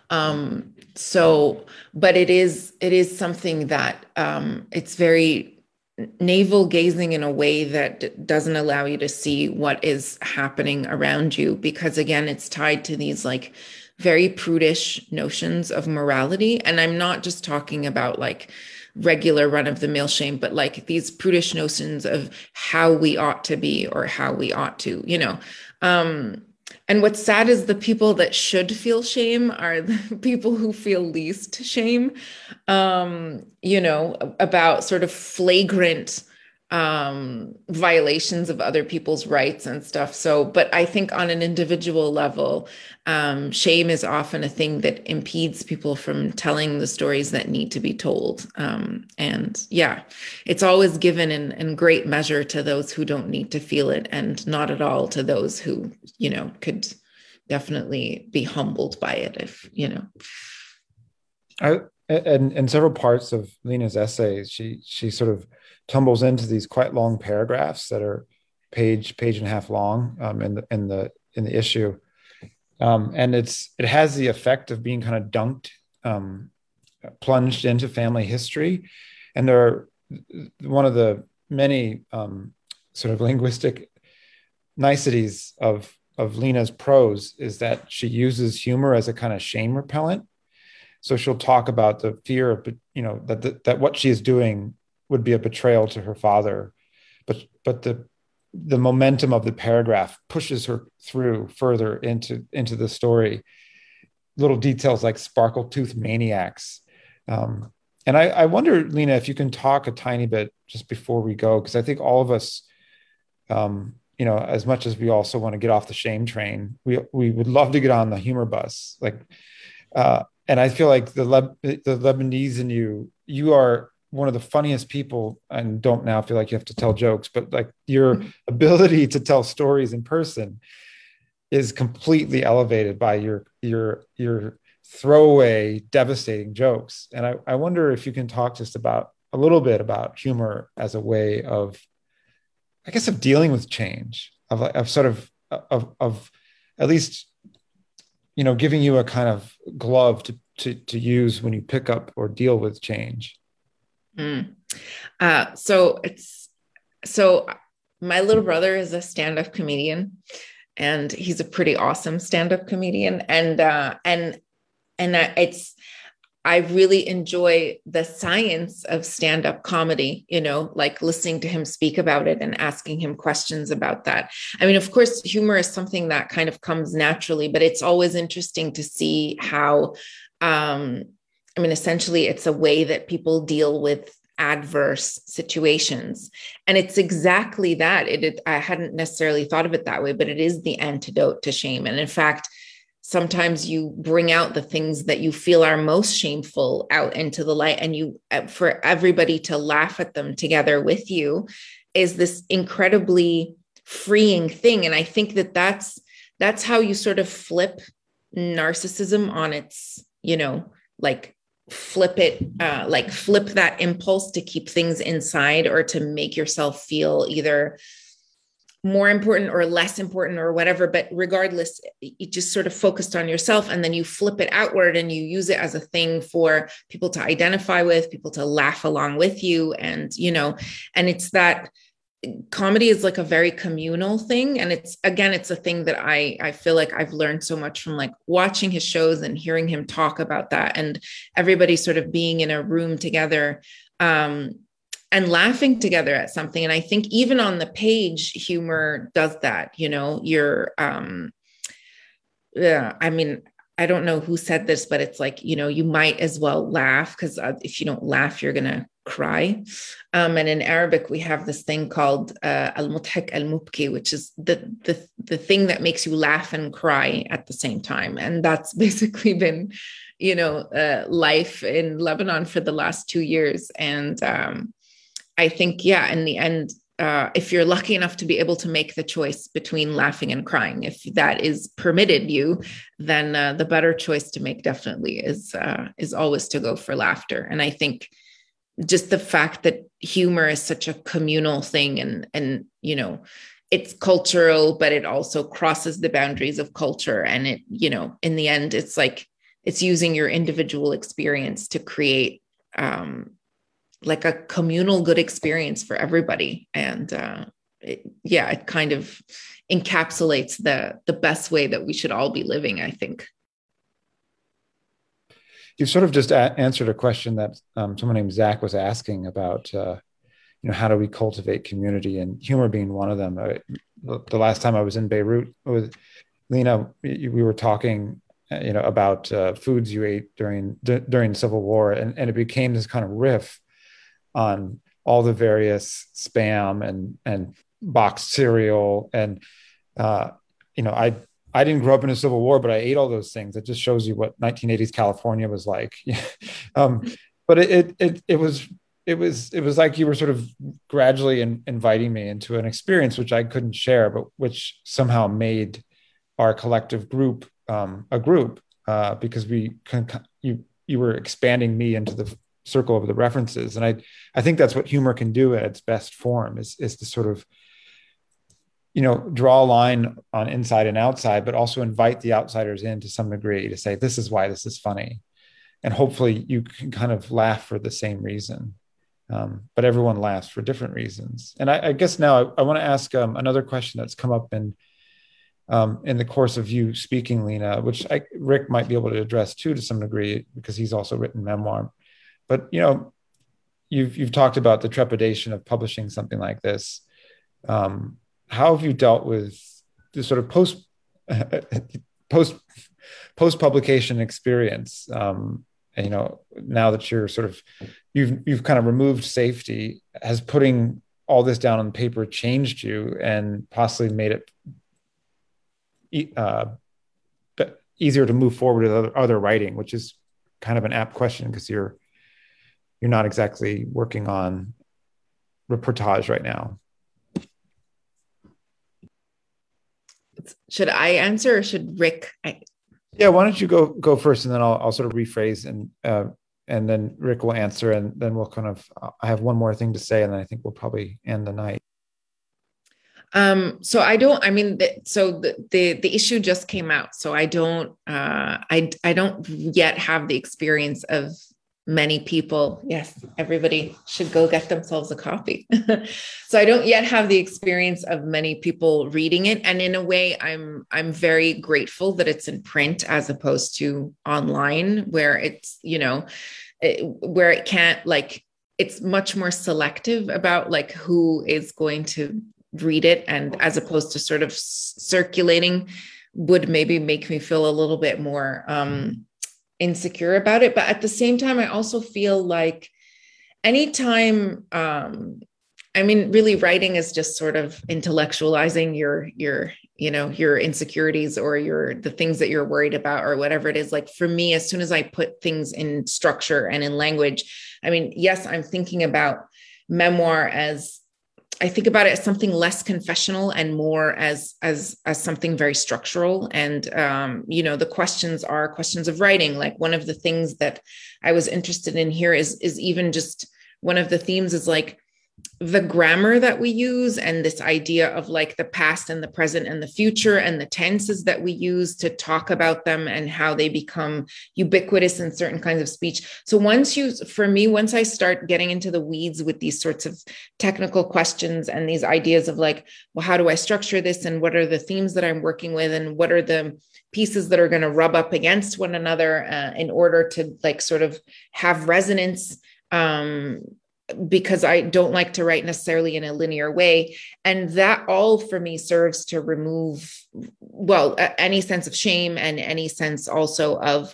but it is something that it's very navel gazing in a way that doesn't allow you to see what is happening around you, because again, it's tied to these like very prudish notions of morality. And I'm not just talking about like regular run of the mill shame, but like these prudish notions of how we ought to be or how we ought to, and what's sad is the people that should feel shame are the people who feel least shame, about sort of flagrant violations of other people's rights and stuff. So, but I think on an individual level, shame is often a thing that impedes people from telling the stories that need to be told. And yeah, it's always given in great measure to those who don't need to feel it, and not at all to those who, could definitely be humbled by it And several parts of Lena's essays, she sort of tumbles into these quite long paragraphs that are page and a half long in the issue, and it has the effect of being kind of dunked, plunged into family history, and one of the many sort of linguistic niceties of Lena's prose is that she uses humor as a kind of shame repellent. So she'll talk about the fear of, that what she is doing would be a betrayal to her father, but the momentum of the paragraph pushes her through further into the story. Little details like sparkle-toothed maniacs, and I wonder, Lena, if you can talk a tiny bit just before we go, because I think all of us, as much as we also want to get off the shame train, we would love to get on the humor bus, and I feel like the Lebanese in you are one of the funniest people, and don't now feel like you have to tell jokes, but like your ability to tell stories in person is completely elevated by your throwaway, devastating jokes. And I wonder if you can talk just a little bit about humor as a way of, I guess, of dealing with change, of at least, giving you a kind of glove to use when you pick up or deal with change. So my little brother is a stand-up comedian, and he's a pretty awesome stand-up comedian. I really enjoy the science of stand-up comedy, like listening to him speak about it and asking him questions about that. I mean, of course, humor is something that kind of comes naturally, but it's always interesting to see how, essentially it's a way that people deal with adverse situations. And it's exactly that. I hadn't necessarily thought of it that way, but it is the antidote to shame. And in fact, sometimes you bring out the things that you feel are most shameful out into the light, and you, for everybody to laugh at them together with you, is this incredibly freeing thing. And I think that that's how you sort of flip narcissism on its, like flip that impulse to keep things inside, or to make yourself feel either more important or less important or whatever. But regardless, you just sort of focused on yourself, and then you flip it outward and you use it as a thing for people to identify with, people to laugh along with you. And, and it's that comedy is like a very communal thing. And it's a thing that I feel like I've learned so much from like watching his shows and hearing him talk about that, and everybody sort of being in a room together, and laughing together at something. And I think even on the page, humor does that, I don't know who said this, but it's like, you might as well laugh, because if you don't laugh, you're going to cry. And in Arabic, we have this thing called al-mudhik al-mubki, which is the thing that makes you laugh and cry at the same time. And that's basically been, life in Lebanon for the last 2 years. And I think, in the end, if you're lucky enough to be able to make the choice between laughing and crying, if that is permitted you, then the better choice to make definitely is always to go for laughter. And I think just the fact that humor is such a communal thing, and it's cultural, but it also crosses the boundaries of culture. And it, in the end, it's like, it's using your individual experience to create like a communal good experience for everybody. And it kind of encapsulates the best way that we should all be living, I think. You've sort of just answered a question that someone named Zach was asking about, how do we cultivate community, and humor being one of them. The last time I was in Beirut with Lena, we were talking, about foods you ate during the Civil War, and it became this kind of riff on all the various spam and boxed cereal. And, I didn't grow up in a Civil War, but I ate all those things. It just shows you what 1980s California was like. But it was like you were sort of gradually inviting me into an experience which I couldn't share, but which somehow made our collective group a group, because you were expanding me into the circle of the references. And I think that's what humor can do at its best form, is to sort of, draw a line on inside and outside, but also invite the outsiders in to some degree to say, this is why this is funny. And hopefully you can kind of laugh for the same reason. But everyone laughs for different reasons. And I guess now I want to ask another question that's come up in the course of you speaking, Lena, which Rick might be able to address too, to some degree, because he's also written memoir. But, you've talked about the trepidation of publishing something like this. How have you dealt with the sort of post publication experience? And, now that you're sort of, you've kind of removed safety, has putting all this down on paper changed you and possibly made it easier to move forward with other writing, which is kind of an apt question, because you're not exactly working on reportage right now. Should I answer, or should Rick? Yeah, why don't you go first, and then I'll sort of rephrase, and then Rick will answer, and then we'll kind of, I have one more thing to say, and then I think we'll probably end the night. So the issue just came out. So I don't yet have the experience of many people. Yes, everybody should go get themselves a copy. So I don't yet have the experience of many people reading it. And in a way, I'm very grateful that it's in print as opposed to online, where it's, where it can't, like, it's much more selective about like who is going to read it, and as opposed to sort of circulating would maybe make me feel a little bit more insecure about it. But at the same time, I also feel like, anytime, I mean, really writing is just sort of intellectualizing your insecurities or the things that you're worried about or whatever it is. Like for me, as soon as I put things in structure and in language, I mean, yes, I'm thinking about memoir as I think about it as something less confessional and more as something very structural. And the questions are questions of writing. Like one of the things that I was interested in here is even just one of the themes is like the grammar that we use and this idea of like the past and the present and the future and the tenses that we use to talk about them and how they become ubiquitous in certain kinds of speech. So once I start getting into the weeds with these sorts of technical questions and these ideas of like, well, how do I structure this? And what are the themes that I'm working with? And what are the pieces that are going to rub up against one another in order to like sort of have resonance, because I don't like to write necessarily in a linear way. And that all for me serves to remove, any sense of shame and any sense also of,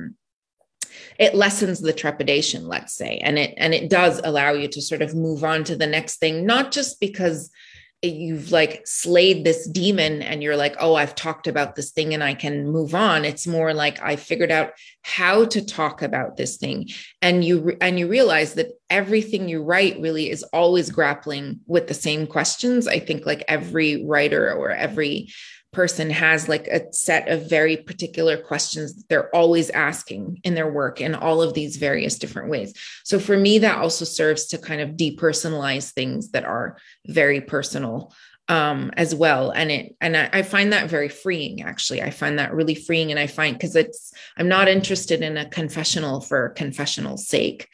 it lessens the trepidation, let's say. And it does allow you to sort of move on to the next thing, not just because you've like slayed this demon and you're like, oh, I've talked about this thing and I can move on. It's more like I figured out how to talk about this thing. And you realize that everything you write really is always grappling with the same questions. I think like every writer or every person has like a set of very particular questions that they're always asking in their work in all of these various different ways. So for me, that also serves to kind of depersonalize things that are very personal as well. And I find that very freeing, actually. I find that really freeing. And I find because I'm not interested in a confessional for confessional's sake.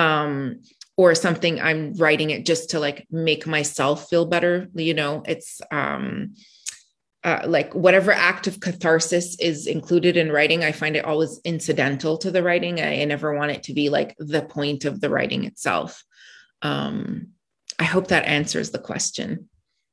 Or something I'm writing it just to like make myself feel better. It's like whatever act of catharsis is included in writing, I find it always incidental to the writing. I never want it to be like the point of the writing itself. I hope that answers the question.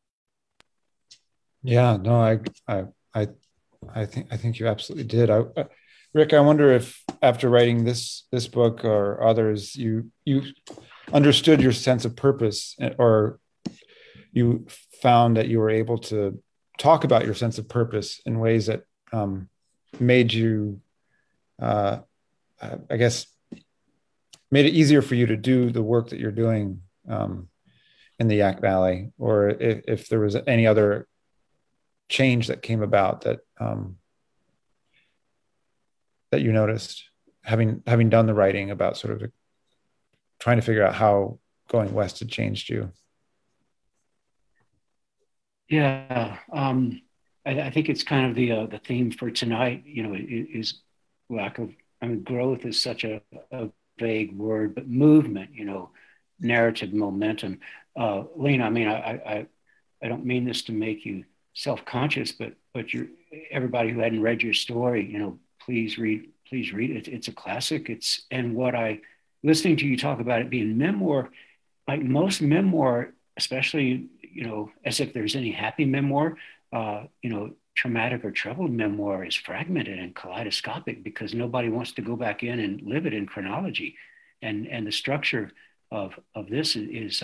Yeah, no, I think you absolutely did. Rick, I wonder if after writing this book or others, you understood your sense of purpose, or you found that you were able to talk about your sense of purpose in ways that made you, I guess, made it easier for you to do the work that you're doing in the Yak Valley, or if there was any other change that came about that that you noticed having done the writing about sort of trying to figure out how going west had changed you. Yeah, I think it's kind of the theme for tonight. Is lack of. I mean, growth is such a vague word, but movement. Narrative momentum. Lena, I mean, I don't mean this to make you self-conscious, but everybody who hadn't read your story, please read it. It's a classic. Listening to you talk about it being memoir, like most memoir, especially. As if there's any happy memoir, traumatic or troubled memoir is fragmented and kaleidoscopic because nobody wants to go back in and live it in chronology. And the structure of this is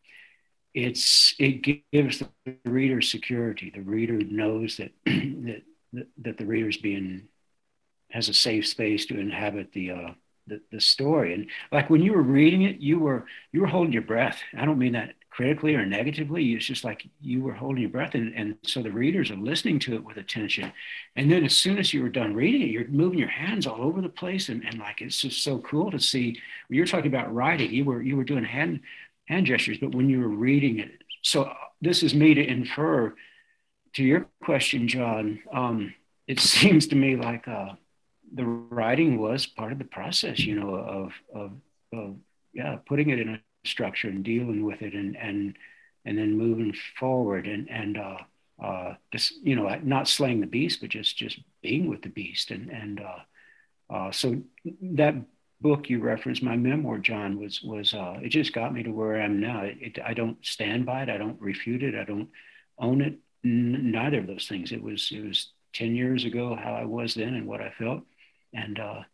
it gives the reader security. The reader knows that that the reader's has a safe space to inhabit the story. And like when you were reading it, you were holding your breath. I don't mean that critically or negatively. It's just like you were holding your breath, and so the readers are listening to it with attention. And then as soon as you were done reading it, you're moving your hands all over the place, and like it's just so cool to see. When you're talking about writing, you were doing hand gestures, but when you were reading it, so this is me to infer to your question, John. It seems to me like the writing was part of the process, of putting it in a structure and dealing with it and then moving forward and just not slaying the beast, but just being with the beast and so that book you referenced, my memoir, John, was it just got me to where I am now. I don't stand by it, I don't refute it, I don't own it, neither of those things. It was 10 years ago how I was then and what I felt, and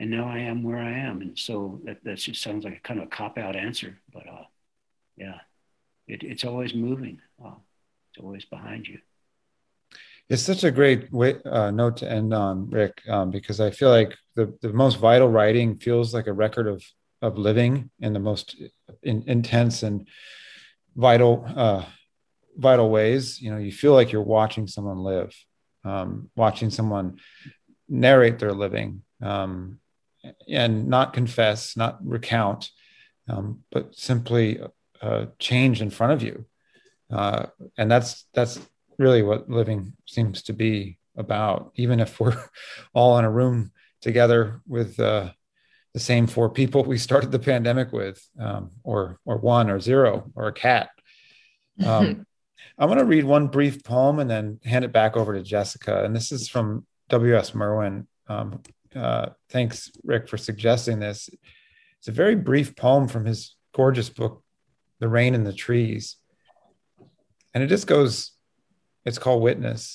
and now I am where I am. And so that just sounds like a kind of a cop-out answer, but yeah, it's always moving. It's always behind you. It's such a great note to end on, Rick, because I feel like the most vital writing feels like a record of living in the most intense and vital ways. You feel like you're watching someone live, watching someone narrate their living, and not confess, not recount, but simply change in front of you. And that's really what living seems to be about, even if we're all in a room together with the same 4 people we started the pandemic with, or 1 or 0 or a cat. I'm going to read one brief poem and then hand it back over to Jessica. And this is from W.S. Merwin. Thanks, Rick, for suggesting this. It's a very brief poem from his gorgeous book, The Rain in the Trees. And it just goes, it's called Witness.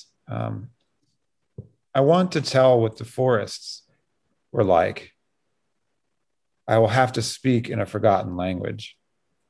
I want to tell what the forests were like. I will have to speak in a forgotten language.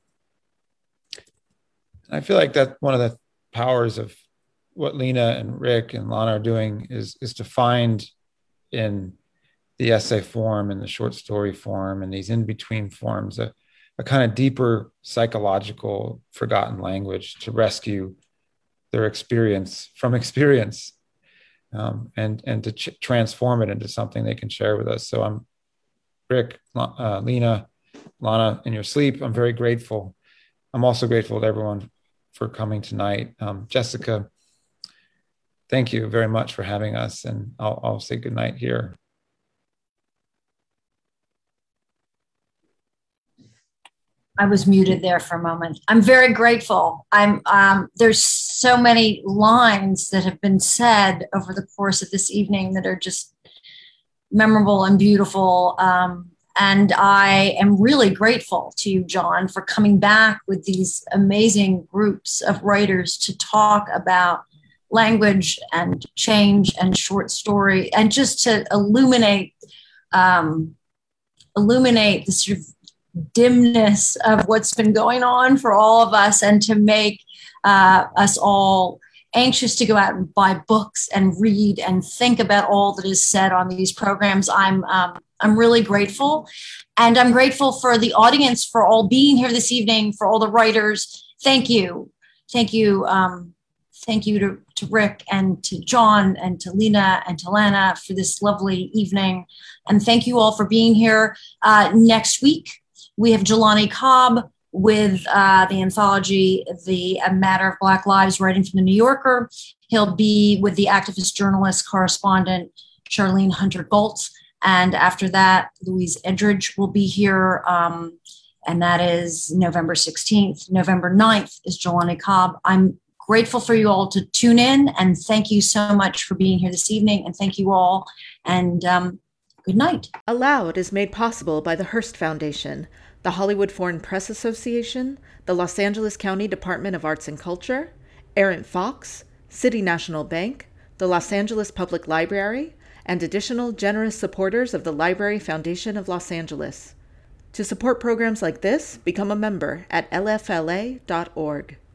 I feel like that one of the powers of what Lena and Rick and Lana are doing is to find in the essay form and the short story form and these in-between forms a kind of deeper psychological forgotten language to rescue their experience from experience, and to transform it into something they can share with us. So I'm Rick, Lena, Lana, in your sleep. I'm very grateful. I'm also grateful to everyone for coming tonight. Jessica, thank you very much for having us, and I'll say goodnight here. I was muted there for a moment. I'm very grateful. There's so many lines that have been said over the course of this evening that are just memorable and beautiful. And I am really grateful to you, John, for coming back with these amazing groups of writers to talk about language and change and short story, and just to illuminate the sort of dimness of what's been going on for all of us, and to make us all anxious to go out and buy books and read and think about all that is said on these programs. I'm really grateful, and I'm grateful for the audience for all being here this evening, for all the writers. Thank you. Thank you to Rick and to John and to Lena and to Lana for this lovely evening. And thank you all for being here. Next week, we have Jelani Cobb with the anthology, The Matter of Black Lives, writing from the New Yorker. He'll be with the activist journalist correspondent, Charlene Hunter-Goltz. And after that, Louise Edridge will be here. And that is November 16th. November 9th is Jelani Cobb. I'm grateful for you all to tune in, and thank you so much for being here this evening. And thank you all. And good night. Aloud is made possible by the Hearst Foundation, the Hollywood Foreign Press Association, the Los Angeles County Department of Arts and Culture, Errant Fox, City National Bank, the Los Angeles Public Library, and additional generous supporters of the Library Foundation of Los Angeles. To support programs like this, become a member at lfla.org.